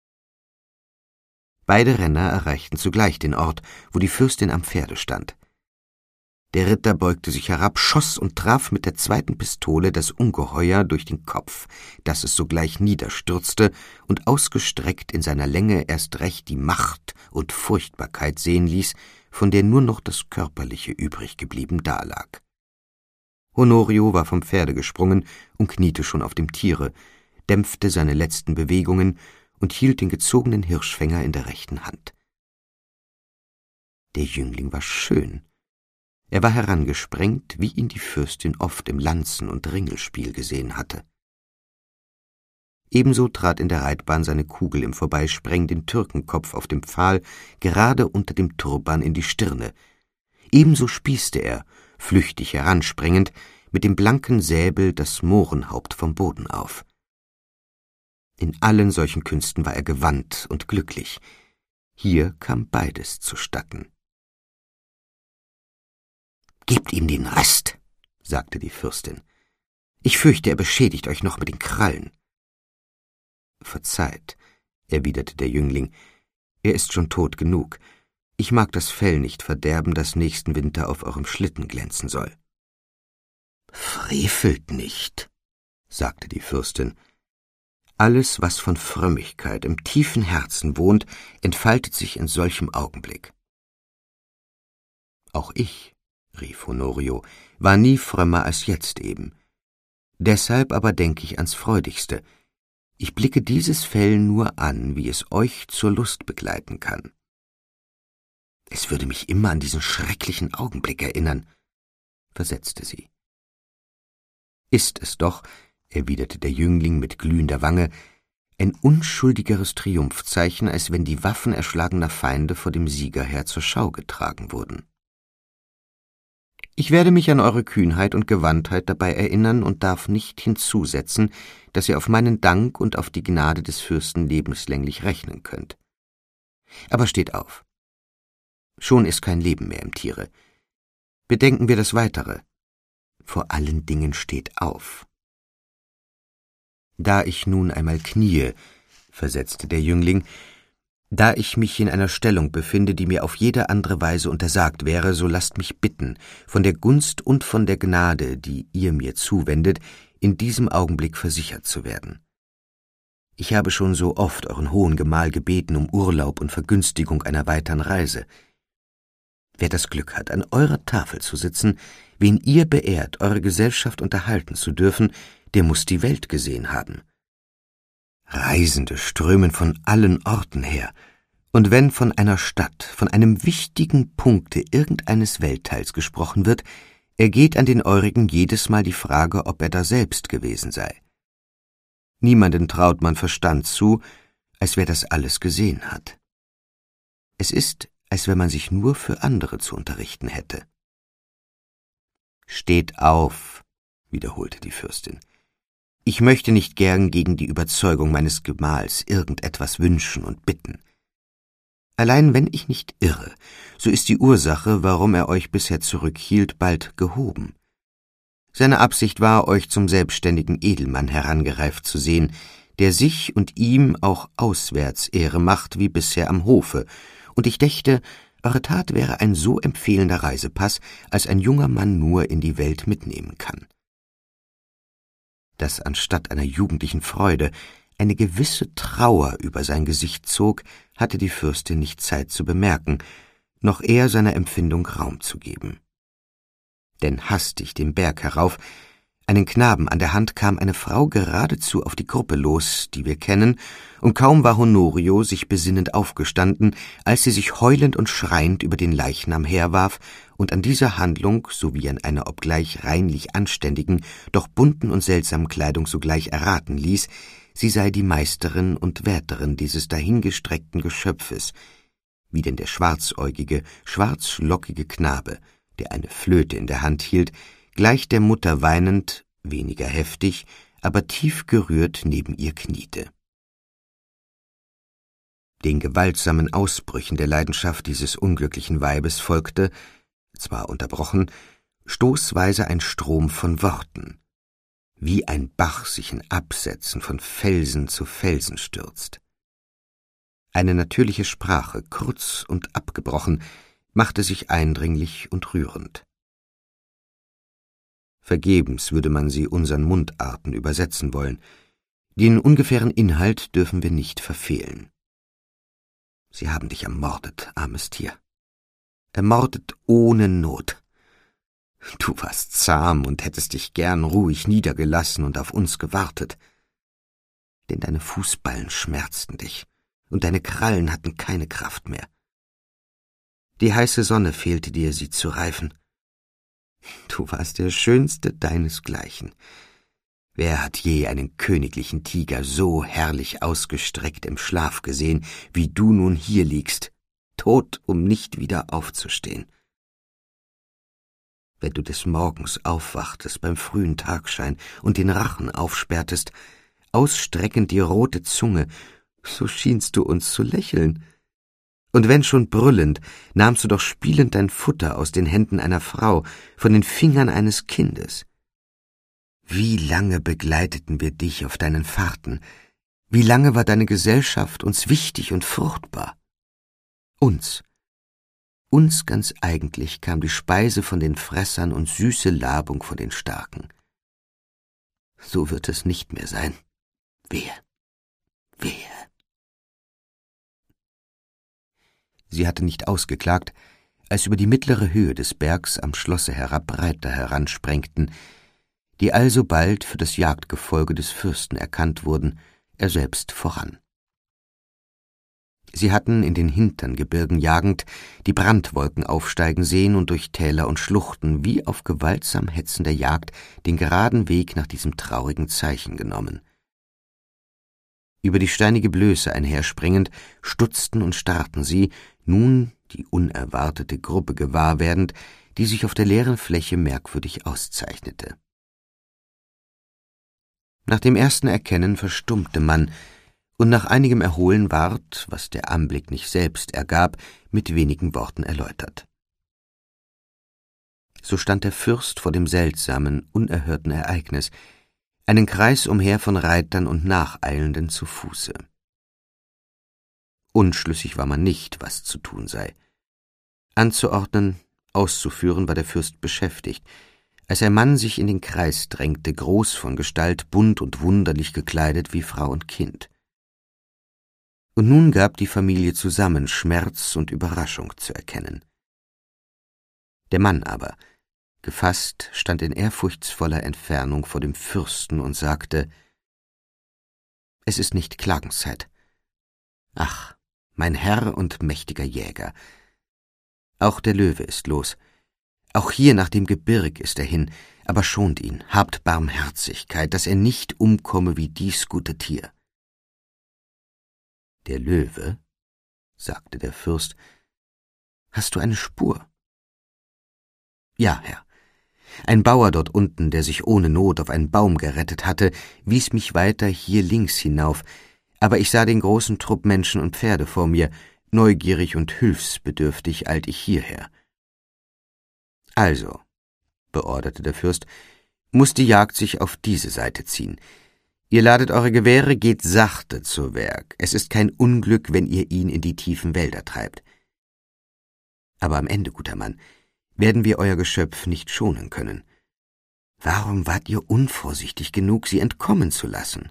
Beide Renner erreichten zugleich den Ort, wo die Fürstin am Pferde stand. Der Ritter beugte sich herab, schoss und traf mit der zweiten Pistole das Ungeheuer durch den Kopf, dass es sogleich niederstürzte und ausgestreckt in seiner Länge erst recht die Macht und Furchtbarkeit sehen ließ, von der nur noch das Körperliche übrig geblieben dalag. Honorio war vom Pferde gesprungen und kniete schon auf dem Tiere, dämpfte seine letzten Bewegungen und hielt den gezogenen Hirschfänger in der rechten Hand. Der Jüngling war schön. Er war herangesprengt, wie ihn die Fürstin oft im Lanzen- und Ringelspiel gesehen hatte. Ebenso trat in der Reitbahn seine Kugel im Vorbeisprengen den Türkenkopf auf dem Pfahl gerade unter dem Turban in die Stirne. Ebenso spießte er, flüchtig heransprengend, mit dem blanken Säbel das Mohrenhaupt vom Boden auf. In allen solchen Künsten war er gewandt und glücklich. Hier kam beides zustatten. »Gebt ihm den Rest«, sagte die Fürstin. »Ich fürchte, er beschädigt euch noch mit den Krallen.« »Verzeiht«, erwiderte der Jüngling, »er ist schon tot genug. Ich mag das Fell nicht verderben, das nächsten Winter auf eurem Schlitten glänzen soll.« »Frevelt nicht«, sagte die Fürstin. »Alles, was von Frömmigkeit im tiefen Herzen wohnt, entfaltet sich in solchem Augenblick.« »Auch ich«, rief Honorio, »war nie frömmer als jetzt eben. Deshalb aber denke ich ans Freudigste. Ich blicke dieses Fell nur an, wie es euch zur Lust begleiten kann. Es würde mich immer an diesen schrecklichen Augenblick erinnern«, versetzte sie. »Ist es doch«, erwiderte der Jüngling mit glühender Wange, »ein unschuldigeres Triumphzeichen, als wenn die Waffen erschlagener Feinde vor dem Siegerheer zur Schau getragen wurden. Ich werde mich an eure Kühnheit und Gewandtheit dabei erinnern und darf nicht hinzusetzen, dass ihr auf meinen Dank und auf die Gnade des Fürsten lebenslänglich rechnen könnt. Aber steht auf. Schon ist kein Leben mehr im Tiere. Bedenken wir das Weitere. Vor allen Dingen steht auf.« »Da ich nun einmal kniee«, versetzte der Jüngling, »da ich mich in einer Stellung befinde, die mir auf jede andere Weise untersagt wäre, so lasst mich bitten, von der Gunst und von der Gnade, die ihr mir zuwendet, in diesem Augenblick versichert zu werden. Ich habe schon so oft euren hohen Gemahl gebeten um Urlaub und Vergünstigung einer weitern Reise. Wer das Glück hat, an eurer Tafel zu sitzen, wen ihr beehrt, eure Gesellschaft unterhalten zu dürfen, der muß die Welt gesehen haben. Reisende strömen von allen Orten her, und wenn von einer Stadt, von einem wichtigen Punkte irgendeines Weltteils gesprochen wird, ergeht an den eurigen jedes Mal die Frage, ob er daselbst gewesen sei. Niemanden traut man Verstand zu, als wer das alles gesehen hat. Es ist, als wenn man sich nur für andere zu unterrichten hätte.« »Steht auf«, wiederholte die Fürstin. »Ich möchte nicht gern gegen die Überzeugung meines Gemahls irgendetwas wünschen und bitten. Allein wenn ich nicht irre, so ist die Ursache, warum er euch bisher zurückhielt, bald gehoben. Seine Absicht war, euch zum selbstständigen Edelmann herangereift zu sehen, der sich und ihm auch auswärts Ehre macht wie bisher am Hofe, und ich dächte, eure Tat wäre ein so empfehlender Reisepass, als ein junger Mann nur in die Welt mitnehmen kann. Dass anstatt einer jugendlichen Freude eine gewisse Trauer über sein Gesicht zog, hatte die Fürstin nicht Zeit zu bemerken, noch eher seiner Empfindung Raum zu geben. Denn hastig den Berg herauf, einen Knaben an der Hand, kam eine Frau geradezu auf die Gruppe los, die wir kennen, und kaum war Honorio sich besinnend aufgestanden, als sie sich heulend und schreiend über den Leichnam herwarf und an dieser Handlung, sowie an einer obgleich reinlich anständigen, doch bunten und seltsamen Kleidung sogleich erraten ließ, sie sei die Meisterin und Wärterin dieses dahingestreckten Geschöpfes, wie denn der schwarzäugige, schwarzlockige Knabe, der eine Flöte in der Hand hielt, gleich der Mutter weinend, weniger heftig, aber tief gerührt neben ihr kniete. Den gewaltsamen Ausbrüchen der Leidenschaft dieses unglücklichen Weibes folgte, zwar unterbrochen, stoßweise ein Strom von Worten, wie ein Bach sich in Absätzen von Felsen zu Felsen stürzt. Eine natürliche Sprache, kurz und abgebrochen, machte sich eindringlich und rührend. Vergebens würde man sie unseren Mundarten übersetzen wollen. Den ungefähren Inhalt dürfen wir nicht verfehlen. »Sie haben dich ermordet, armes Tier. ermordet ohne Not. Du warst zahm und hättest dich gern ruhig niedergelassen und auf uns gewartet. Denn deine Fußballen schmerzten dich, und deine Krallen hatten keine Kraft mehr. Die heiße Sonne fehlte dir, sie zu reifen. Du warst der schönste deinesgleichen. Wer hat je einen königlichen Tiger so herrlich ausgestreckt im Schlaf gesehen, wie du nun hier liegst, tot, um nicht wieder aufzustehen? Wenn du des Morgens aufwachtest beim frühen Tagschein und den Rachen aufsperrtest, ausstreckend die rote Zunge, so schienst du uns zu lächeln. Und wenn schon brüllend, nahmst du doch spielend dein Futter aus den Händen einer Frau, von den Fingern eines Kindes. Wie lange begleiteten wir dich auf deinen Fahrten? Wie lange war deine Gesellschaft uns wichtig und fruchtbar? Uns ganz eigentlich kam die Speise von den Fressern und süße Labung von den Starken. So wird es nicht mehr sein. Wehe, wehe. Sie hatte nicht ausgeklagt, als über die mittlere Höhe des Bergs am Schlosse herab Reiter heransprengten, die alsobald für das Jagdgefolge des Fürsten erkannt wurden, er selbst voran. Sie hatten in den Hinterngebirgen jagend die Brandwolken aufsteigen sehen und durch Täler und Schluchten wie auf gewaltsam hetzender Jagd den geraden Weg nach diesem traurigen Zeichen genommen. Über die steinige Blöße einherspringend, stutzten und starrten sie, nun die unerwartete Gruppe gewahr werdend, die sich auf der leeren Fläche merkwürdig auszeichnete. Nach dem ersten Erkennen verstummte man, und nach einigem Erholen ward, was der Anblick nicht selbst ergab, mit wenigen Worten erläutert. So stand der Fürst vor dem seltsamen, unerhörten Ereignis, einen Kreis umher von Reitern und Nacheilenden zu Fuße. Unschlüssig war man nicht, was zu tun sei. Anzuordnen, auszuführen war der Fürst beschäftigt, als ein Mann sich in den Kreis drängte, groß von Gestalt, bunt und wunderlich gekleidet wie Frau und Kind. Und nun gab die Familie zusammen Schmerz und Überraschung zu erkennen. Der Mann aber, gefasst, stand in ehrfurchtsvoller Entfernung vor dem Fürsten und sagte: »Es ist nicht Klagenszeit. Ach, mein Herr und mächtiger Jäger, auch der Löwe ist los. Auch hier nach dem Gebirg ist er hin, aber schont ihn, habt Barmherzigkeit, dass er nicht umkomme wie dies gute Tier.« »Der Löwe?« sagte der Fürst. »Hast du eine Spur?« »Ja, Herr. Ein Bauer dort unten, der sich ohne Not auf einen Baum gerettet hatte, wies mich weiter hier links hinauf, aber ich sah den großen Trupp Menschen und Pferde vor mir, neugierig und hilfsbedürftig eilt ich hierher.« »Also«, beorderte der Fürst, »muß die Jagd sich auf diese Seite ziehen. Ihr ladet eure Gewehre, geht sachte zu Werk. Es ist kein Unglück, wenn ihr ihn in die tiefen Wälder treibt. Aber am Ende, guter Mann, werden wir euer Geschöpf nicht schonen können. Warum wart ihr unvorsichtig genug, sie entkommen zu lassen?«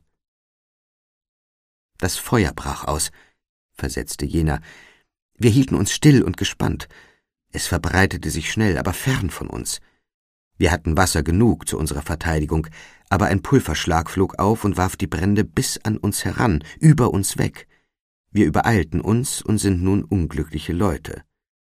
»Das Feuer brach aus«, versetzte jener. »Wir hielten uns still und gespannt. Es verbreitete sich schnell, aber fern von uns. Wir hatten Wasser genug zu unserer Verteidigung, aber ein Pulverschlag flog auf und warf die Brände bis an uns heran, über uns weg. Wir übereilten uns und sind nun unglückliche Leute.«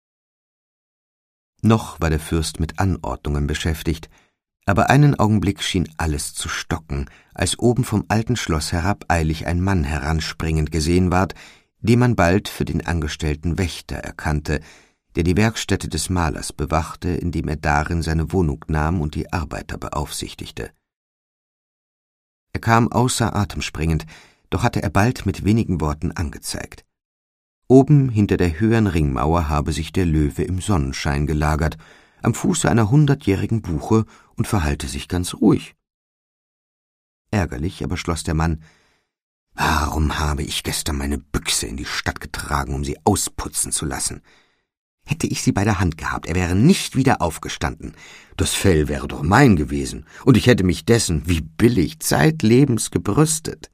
Noch war der Fürst mit Anordnungen beschäftigt, aber einen Augenblick schien alles zu stocken, als oben vom alten Schloss herab eilig ein Mann heranspringend gesehen ward, den man bald für den angestellten Wächter erkannte, der die Werkstätte des Malers bewachte, indem er darin seine Wohnung nahm und die Arbeiter beaufsichtigte. Er kam außer Atem springend, doch hatte er bald mit wenigen Worten angezeigt. Oben hinter der höheren Ringmauer habe sich der Löwe im Sonnenschein gelagert, am Fuße einer 100-jährigen Buche und verhalte sich ganz ruhig. Ärgerlich aber schloss der Mann: »Warum habe ich gestern meine Büchse in die Stadt getragen, um sie ausputzen zu lassen? Hätte ich sie bei der Hand gehabt, er wäre nicht wieder aufgestanden. Das Fell wäre doch mein gewesen, und ich hätte mich dessen, wie billig, zeitlebens gebrüstet.«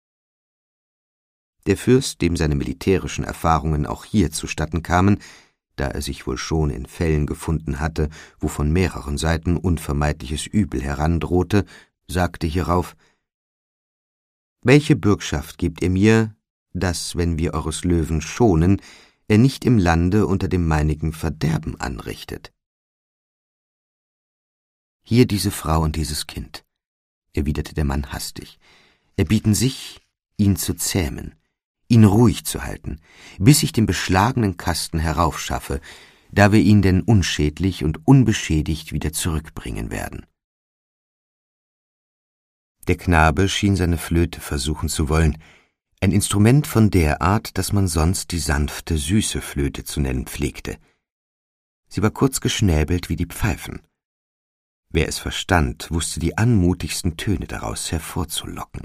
Der Fürst, dem seine militärischen Erfahrungen auch hier zustatten kamen, da er sich wohl schon in Fällen gefunden hatte, wo von mehreren Seiten unvermeidliches Übel herandrohte, sagte hierauf: »Welche Bürgschaft gebt ihr mir, dass, wenn wir eures Löwen schonen, er nicht im Lande unter dem meinigen Verderben anrichtet?« »Hier diese Frau und dieses Kind«, erwiderte der Mann hastig, »erbieten sich, ihn zu zähmen, ihn ruhig zu halten, bis ich den beschlagenen Kasten heraufschaffe, da wir ihn denn unschädlich und unbeschädigt wieder zurückbringen werden.« Der Knabe schien seine Flöte versuchen zu wollen, ein Instrument von der Art, das man sonst die sanfte, süße Flöte zu nennen pflegte. Sie war kurz geschnäbelt wie die Pfeifen. Wer es verstand, wusste die anmutigsten Töne daraus hervorzulocken.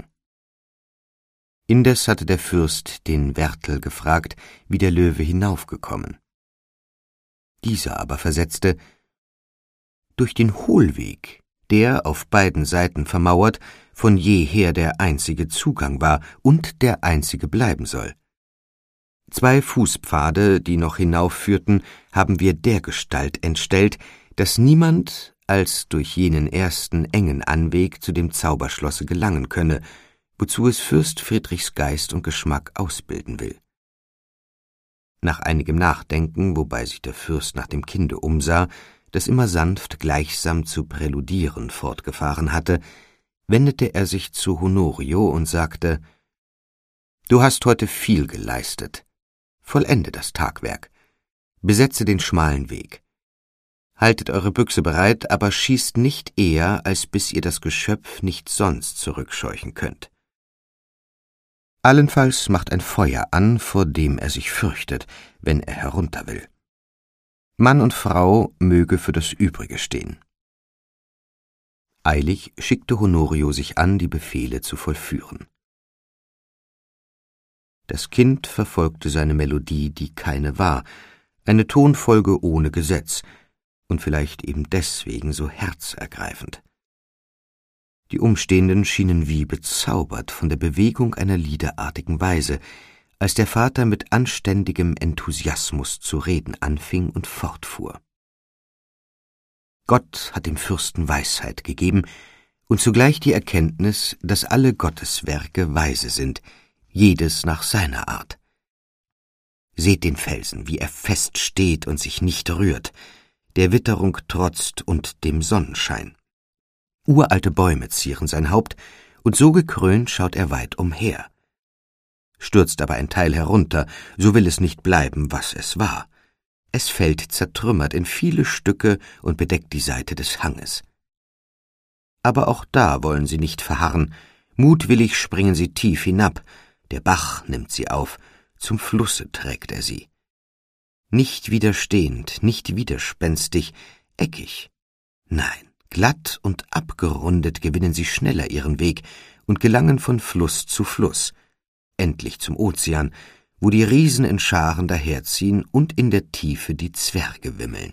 Indes hatte der Fürst den Wärtel gefragt, wie der Löwe hinaufgekommen. Dieser aber versetzte: »Durch den Hohlweg, der, auf beiden Seiten vermauert, von jeher der einzige Zugang war und der einzige bleiben soll. 2 Fußpfade, die noch hinaufführten, haben wir dergestalt entstellt, dass niemand als durch jenen ersten engen Anweg zu dem Zauberschlosse gelangen könne, wozu es Fürst Friedrichs Geist und Geschmack ausbilden will.« Nach einigem Nachdenken, wobei sich der Fürst nach dem Kinde umsah, das immer sanft gleichsam zu präludieren fortgefahren hatte, wendete er sich zu Honorio und sagte: »Du hast heute viel geleistet. Vollende das Tagwerk. Besetze den schmalen Weg. Haltet eure Büchse bereit, aber schießt nicht eher, als bis ihr das Geschöpf nicht sonst zurückscheuchen könnt. Allenfalls macht ein Feuer an, vor dem er sich fürchtet, wenn er herunter will. Mann und Frau möge für das Übrige stehen.« Eilig schickte Honorio sich an, die Befehle zu vollführen. Das Kind verfolgte seine Melodie, die keine war, eine Tonfolge ohne Gesetz, und vielleicht eben deswegen so herzergreifend. Die Umstehenden schienen wie bezaubert von der Bewegung einer liederartigen Weise, als der Vater mit anständigem Enthusiasmus zu reden anfing und fortfuhr: »Gott hat dem Fürsten Weisheit gegeben und zugleich die Erkenntnis, dass alle Gotteswerke weise sind, jedes nach seiner Art. Seht den Felsen, wie er fest steht und sich nicht rührt, der Witterung trotzt und dem Sonnenschein. Uralte Bäume zieren sein Haupt, und so gekrönt schaut er weit umher. Stürzt aber ein Teil herunter, so will es nicht bleiben, was es war. Es fällt zertrümmert in viele Stücke und bedeckt die Seite des Hanges. Aber auch da wollen sie nicht verharren, mutwillig springen sie tief hinab, der Bach nimmt sie auf, zum Flusse trägt er sie. Nicht widerstehend, nicht widerspenstig, eckig, nein, glatt und abgerundet gewinnen sie schneller ihren Weg und gelangen von Fluss zu Fluss, endlich zum Ozean, wo die Riesen in Scharen daherziehen und in der Tiefe die Zwerge wimmeln.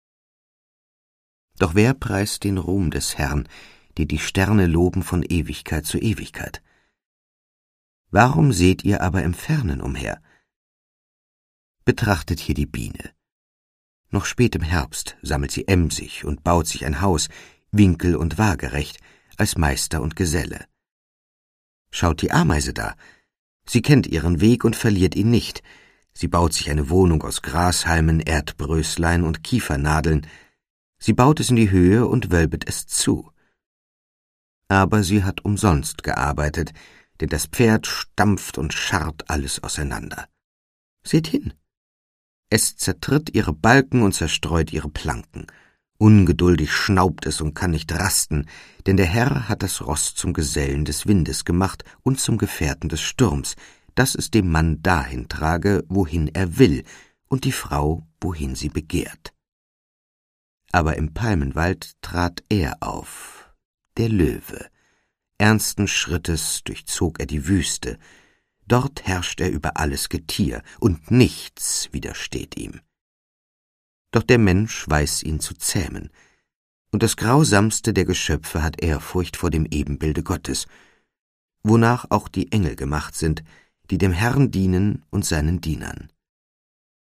Doch wer preist den Ruhm des Herrn, der die Sterne loben von Ewigkeit zu Ewigkeit? Warum seht ihr aber im Fernen umher? Betrachtet hier die Biene. Noch spät im Herbst sammelt sie emsig und baut sich ein Haus, winkel- und waagerecht, als Meister und Geselle. Schaut die Ameise da. Sie kennt ihren Weg und verliert ihn nicht. Sie baut sich eine Wohnung aus Grashalmen, Erdbröslein und Kiefernadeln. Sie baut es in die Höhe und wölbet es zu. Aber sie hat umsonst gearbeitet, denn das Pferd stampft und scharrt alles auseinander. Seht hin! Es zertritt ihre Balken und zerstreut ihre Planken. Ungeduldig schnaubt es und kann nicht rasten, denn der Herr hat das Ross zum Gesellen des Windes gemacht und zum Gefährten des Sturms, dass es dem Mann dahin trage, wohin er will, und die Frau, wohin sie begehrt. Aber im Palmenwald trat er auf, der Löwe. Ernsten Schrittes durchzog er die Wüste. Dort herrscht er über alles Getier, und nichts widersteht ihm. Doch der Mensch weiß ihn zu zähmen, und das Grausamste der Geschöpfe hat Ehrfurcht vor dem Ebenbilde Gottes, wonach auch die Engel gemacht sind, die dem Herrn dienen und seinen Dienern.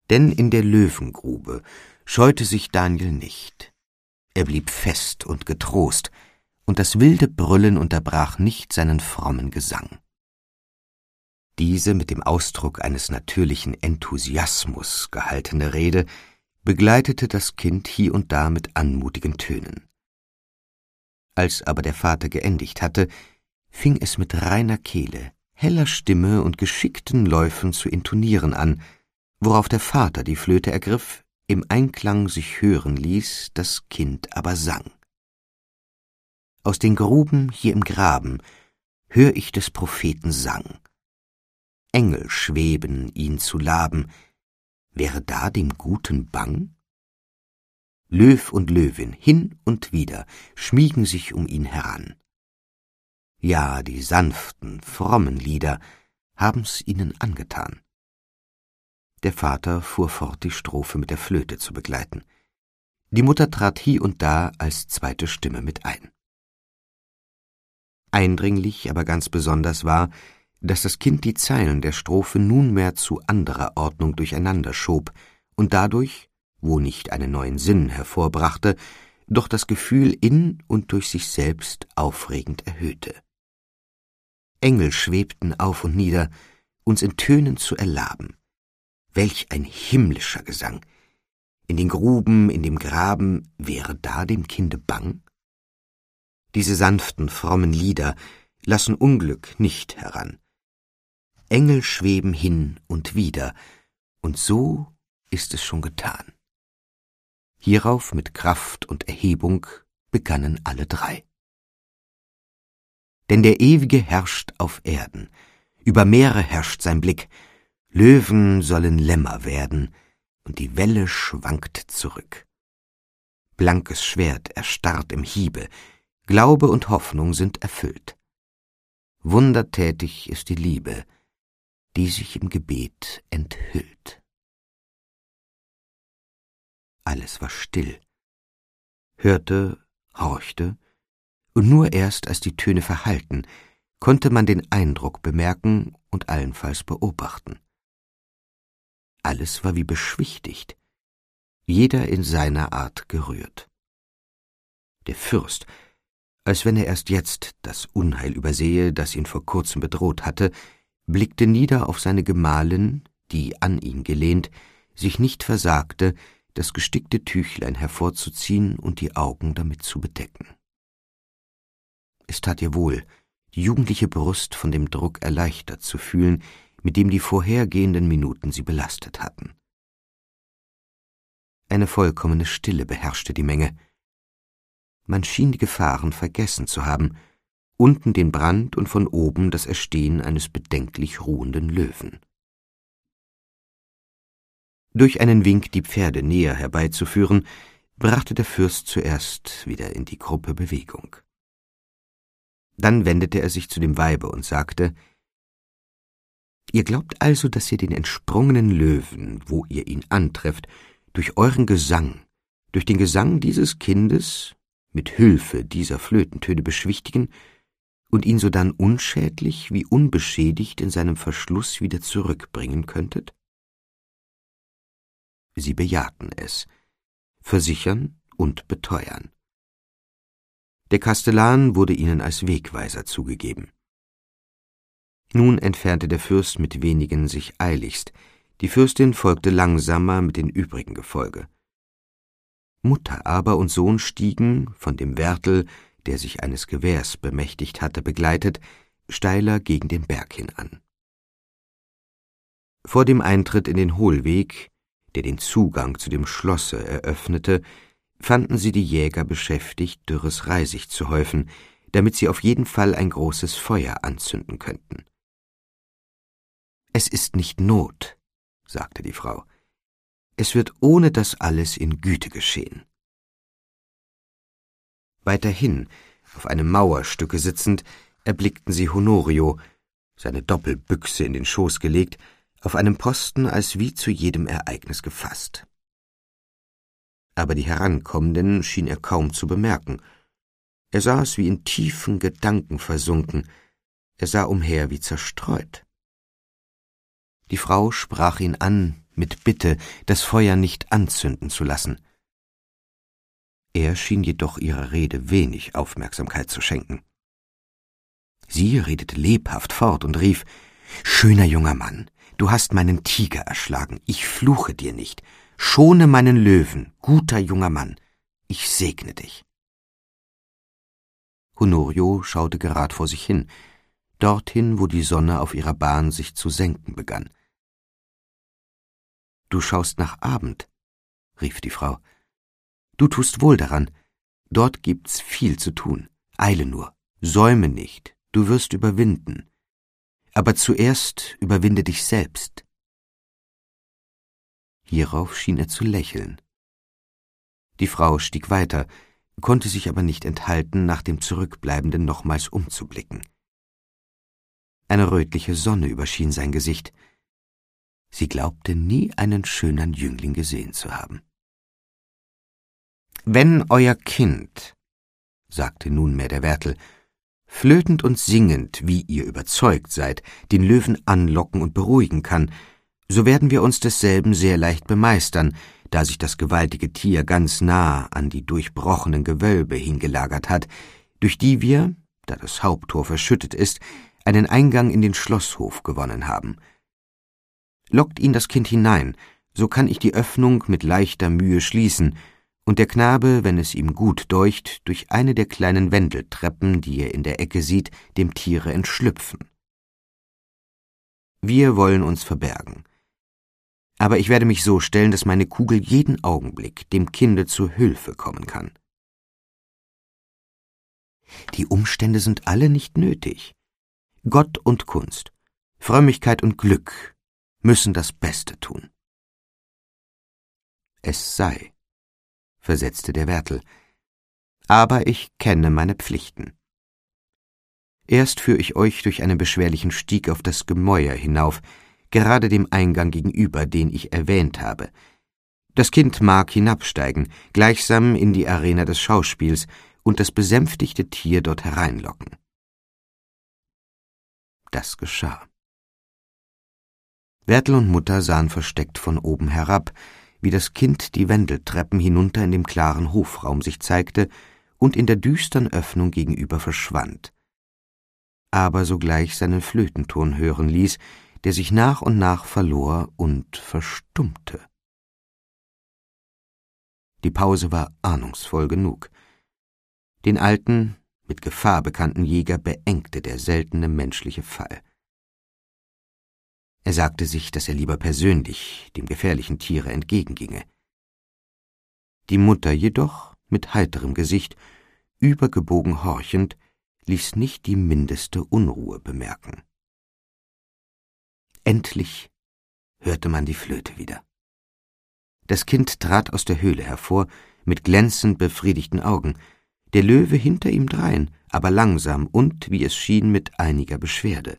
Denn in der Löwengrube scheute sich Daniel nicht. Er blieb fest und getrost, und das wilde Brüllen unterbrach nicht seinen frommen Gesang. Diese mit dem Ausdruck eines natürlichen Enthusiasmus gehaltene Rede begleitete das Kind hie und da mit anmutigen Tönen. Als aber der Vater geendigt hatte, fing es mit reiner Kehle, heller Stimme und geschickten Läufen zu intonieren an, worauf der Vater die Flöte ergriff, im Einklang sich hören ließ, das Kind aber sang. Aus den Gruben hier im Graben hör ich des Propheten Sang. Engel schweben, ihn zu laben, wäre da dem Guten bang? Löw und Löwin hin und wieder schmiegen sich um ihn heran. Ja, die sanften, frommen Lieder haben's ihnen angetan. Der Vater fuhr fort, die Strophe mit der Flöte zu begleiten. Die Mutter trat hie und da als zweite Stimme mit ein. Eindringlich, aber ganz besonders war, dass das Kind die Zeilen der Strophe nunmehr zu anderer Ordnung durcheinander schob und dadurch, wo nicht einen neuen Sinn hervorbrachte, doch das Gefühl in und durch sich selbst aufregend erhöhte. Engel schwebten auf und nieder, uns in Tönen zu erlaben. Welch ein himmlischer Gesang! In den Gruben, in dem Graben, wäre da dem Kinde bang? Diese sanften, frommen Lieder lassen Unglück nicht heran. Engel schweben hin und wieder, und so ist es schon getan. Hierauf mit Kraft und Erhebung begannen alle drei. Denn der Ewige herrscht auf Erden, über Meere herrscht sein Blick, Löwen sollen Lämmer werden, und die Welle schwankt zurück. Blankes Schwert erstarrt im Hiebe, Glaube und Hoffnung sind erfüllt. Wundertätig ist die Liebe, die sich im Gebet enthüllt. Alles war still, hörte, horchte, und nur erst, als die Töne verhallten, konnte man den Eindruck bemerken und allenfalls beobachten. Alles war wie beschwichtigt, jeder in seiner Art gerührt. Der Fürst, als wenn er erst jetzt das Unheil übersehe, das ihn vor kurzem bedroht hatte, blickte nieder auf seine Gemahlin, die an ihn gelehnt, sich nicht versagte, das gestickte Tüchlein hervorzuziehen und die Augen damit zu bedecken. Es tat ihr wohl, die jugendliche Brust von dem Druck erleichtert zu fühlen, mit dem die vorhergehenden Minuten sie belastet hatten. Eine vollkommene Stille beherrschte die Menge. Man schien die Gefahren vergessen zu haben, unten den Brand und von oben das Erstehen eines bedenklich ruhenden Löwen. Durch einen Wink, die Pferde näher herbeizuführen, brachte der Fürst zuerst wieder in die Gruppe Bewegung. Dann wendete er sich zu dem Weibe und sagte: »Ihr glaubt also, dass ihr den entsprungenen Löwen, wo ihr ihn antrefft, durch euren Gesang, durch den Gesang dieses Kindes, mit Hülfe dieser Flötentöne beschwichtigen und ihn sodann unschädlich wie unbeschädigt in seinem Verschluss wieder zurückbringen könntet?« Sie bejahten es, versichern und beteuern. Der Kastellan wurde ihnen als Wegweiser zugegeben. Nun entfernte der Fürst mit wenigen sich eiligst, die Fürstin folgte langsamer mit den übrigen Gefolge. Mutter aber und Sohn stiegen, von dem Wärtel, der sich eines Gewehrs bemächtigt hatte, begleitet, steiler gegen den Berg hin an. Vor dem Eintritt in den Hohlweg, der den Zugang zu dem Schlosse eröffnete, fanden sie die Jäger beschäftigt, dürres Reisig zu häufen, damit sie auf jeden Fall ein großes Feuer anzünden könnten. »Es ist nicht Not«, sagte die Frau. »Es wird ohne das alles in Güte geschehen.« Weiterhin, auf einem Mauerstücke sitzend, erblickten sie Honorio, seine Doppelbüchse in den Schoß gelegt, auf einem Posten als wie zu jedem Ereignis gefasst. Aber die Herankommenden schien er kaum zu bemerken. Er saß wie in tiefen Gedanken versunken, er sah umher wie zerstreut. Die Frau sprach ihn an mit Bitte, das Feuer nicht anzünden zu lassen. Er schien jedoch ihrer Rede wenig Aufmerksamkeit zu schenken. Sie redete lebhaft fort und rief: »Schöner junger Mann, du hast meinen Tiger erschlagen, ich fluche dir nicht. Schone meinen Löwen, guter junger Mann, ich segne dich.« Honorio schaute gerad vor sich hin, dorthin, wo die Sonne auf ihrer Bahn sich zu senken begann. »Du schaust nach Abend«, rief die Frau. »Du tust wohl daran. Dort gibt's viel zu tun. Eile nur, säume nicht, du wirst überwinden. Aber zuerst überwinde dich selbst.« Hierauf schien er zu lächeln. Die Frau stieg weiter, konnte sich aber nicht enthalten, nach dem Zurückbleibenden nochmals umzublicken. Eine rötliche Sonne überschien sein Gesicht. Sie glaubte nie einen schönern Jüngling gesehen zu haben. »Wenn euer Kind«, sagte nunmehr der Wärtel, »flötend und singend, wie ihr überzeugt seid, den Löwen anlocken und beruhigen kann, so werden wir uns desselben sehr leicht bemeistern, da sich das gewaltige Tier ganz nah an die durchbrochenen Gewölbe hingelagert hat, durch die wir, da das Haupttor verschüttet ist, einen Eingang in den Schlosshof gewonnen haben. Lockt ihn das Kind hinein, so kann ich die Öffnung mit leichter Mühe schließen, und der Knabe, wenn es ihm gut deucht, durch eine der kleinen Wendeltreppen, die er in der Ecke sieht, dem Tiere entschlüpfen. Wir wollen uns verbergen. Aber ich werde mich so stellen, dass meine Kugel jeden Augenblick dem Kinde zu Hilfe kommen kann.« »Die Umstände sind alle nicht nötig. Gott und Kunst, Frömmigkeit und Glück müssen das Beste tun.« »Es sei«, versetzte der Wärtel, »aber ich kenne meine Pflichten. Erst führe ich euch durch einen beschwerlichen Stieg auf das Gemäuer hinauf, gerade dem Eingang gegenüber, den ich erwähnt habe. Das Kind mag hinabsteigen, gleichsam in die Arena des Schauspiels, und das besänftigte Tier dort hereinlocken.« Das geschah. Wärtel und Mutter sahen versteckt von oben herab, wie das Kind die Wendeltreppen hinunter in dem klaren Hofraum sich zeigte und in der düstern Öffnung gegenüber verschwand, aber sogleich seinen Flötenton hören ließ, der sich nach und nach verlor und verstummte. Die Pause war ahnungsvoll genug. Den alten, mit Gefahr bekannten Jäger beengte der seltene menschliche Fall. Er sagte sich, dass er lieber persönlich dem gefährlichen Tiere entgegenginge. Die Mutter jedoch, mit heiterem Gesicht, übergebogen horchend, ließ nicht die mindeste Unruhe bemerken. Endlich hörte man die Flöte wieder. Das Kind trat aus der Höhle hervor, mit glänzend befriedigten Augen, der Löwe hinter ihm drein, aber langsam und, wie es schien, mit einiger Beschwerde.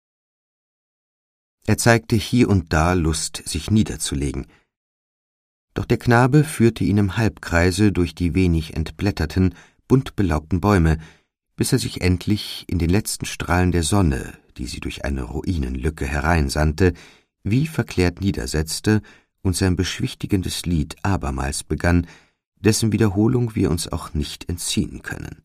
Er zeigte hier und da Lust, sich niederzulegen. Doch der Knabe führte ihn im Halbkreise durch die wenig entblätterten, bunt belaubten Bäume, bis er sich endlich in den letzten Strahlen der Sonne, die sie durch eine Ruinenlücke hereinsandte, wie verklärt niedersetzte und sein beschwichtigendes Lied abermals begann, dessen Wiederholung wir uns auch nicht entziehen können.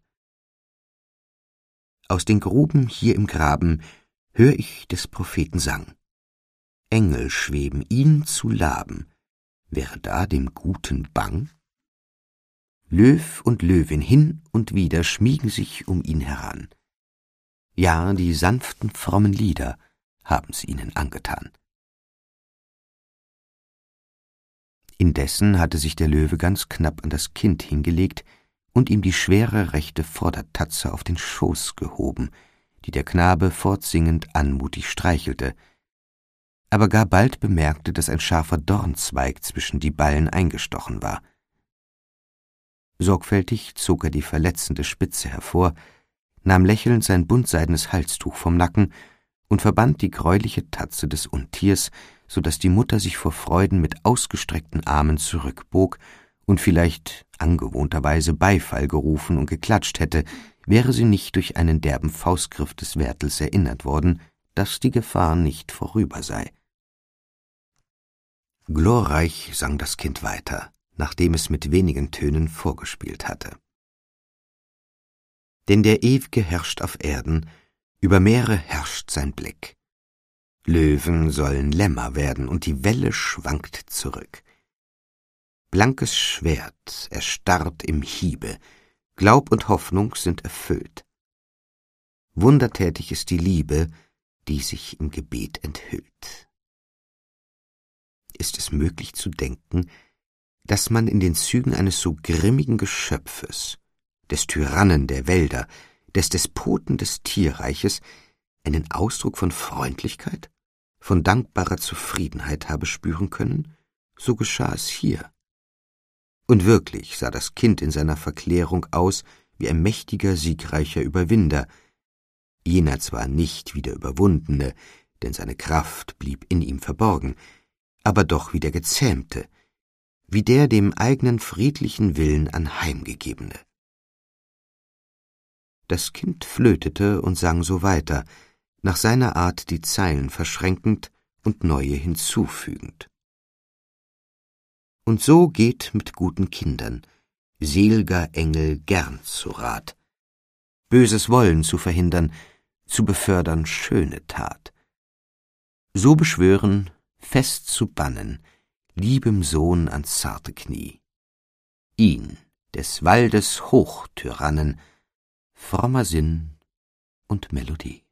Aus den Gruben hier im Graben hör ich des Propheten Sang. Engel schweben, ihn zu laben, wäre da dem Guten bang? Löw und Löwin hin und wieder schmiegen sich um ihn heran. Ja, die sanften, frommen Lieder haben's ihnen angetan. Indessen hatte sich der Löwe ganz knapp an das Kind hingelegt und ihm die schwere rechte Vordertatze auf den Schoß gehoben, die der Knabe fortsingend anmutig streichelte, aber gar bald bemerkte, dass ein scharfer Dornzweig zwischen die Ballen eingestochen war. Sorgfältig zog er die verletzende Spitze hervor, nahm lächelnd sein buntseidenes Halstuch vom Nacken und verband die greuliche Tatze des Untiers, so daß die Mutter sich vor Freuden mit ausgestreckten Armen zurückbog und vielleicht angewohnterweise Beifall gerufen und geklatscht hätte, wäre sie nicht durch einen derben Faustgriff des Wärtels erinnert worden, dass die Gefahr nicht vorüber sei. Glorreich sang das Kind weiter, nachdem es mit wenigen Tönen vorgespielt hatte. Denn der Ew'ge herrscht auf Erden, über Meere herrscht sein Blick. Löwen sollen Lämmer werden, und die Welle schwankt zurück. Blankes Schwert erstarrt im Hiebe, Glaub und Hoffnung sind erfüllt. Wundertätig ist die Liebe, die sich im Gebet enthüllt. Ist es möglich zu denken, dass man in den Zügen eines so grimmigen Geschöpfes, des Tyrannen der Wälder, des Despoten des Tierreiches, einen Ausdruck von Freundlichkeit, von dankbarer Zufriedenheit habe spüren können? So geschah es hier. Und wirklich sah das Kind in seiner Verklärung aus wie ein mächtiger, siegreicher Überwinder, jener zwar nicht wie der Überwundene, denn seine Kraft blieb in ihm verborgen, aber doch wie der Gezähmte, wie der dem eigenen friedlichen Willen anheimgegebene. Das Kind flötete und sang so weiter, nach seiner Art die Zeilen verschränkend und neue hinzufügend. Und so geht mit guten Kindern sel'ger Engel gern zu Rat, böses Wollen zu verhindern, zu befördern schöne Tat. So beschwören, fest zu bannen, liebem Sohn ans zarte Knie, ihn, des Waldes Hochtyrannen, frommer Sinn und Melodie.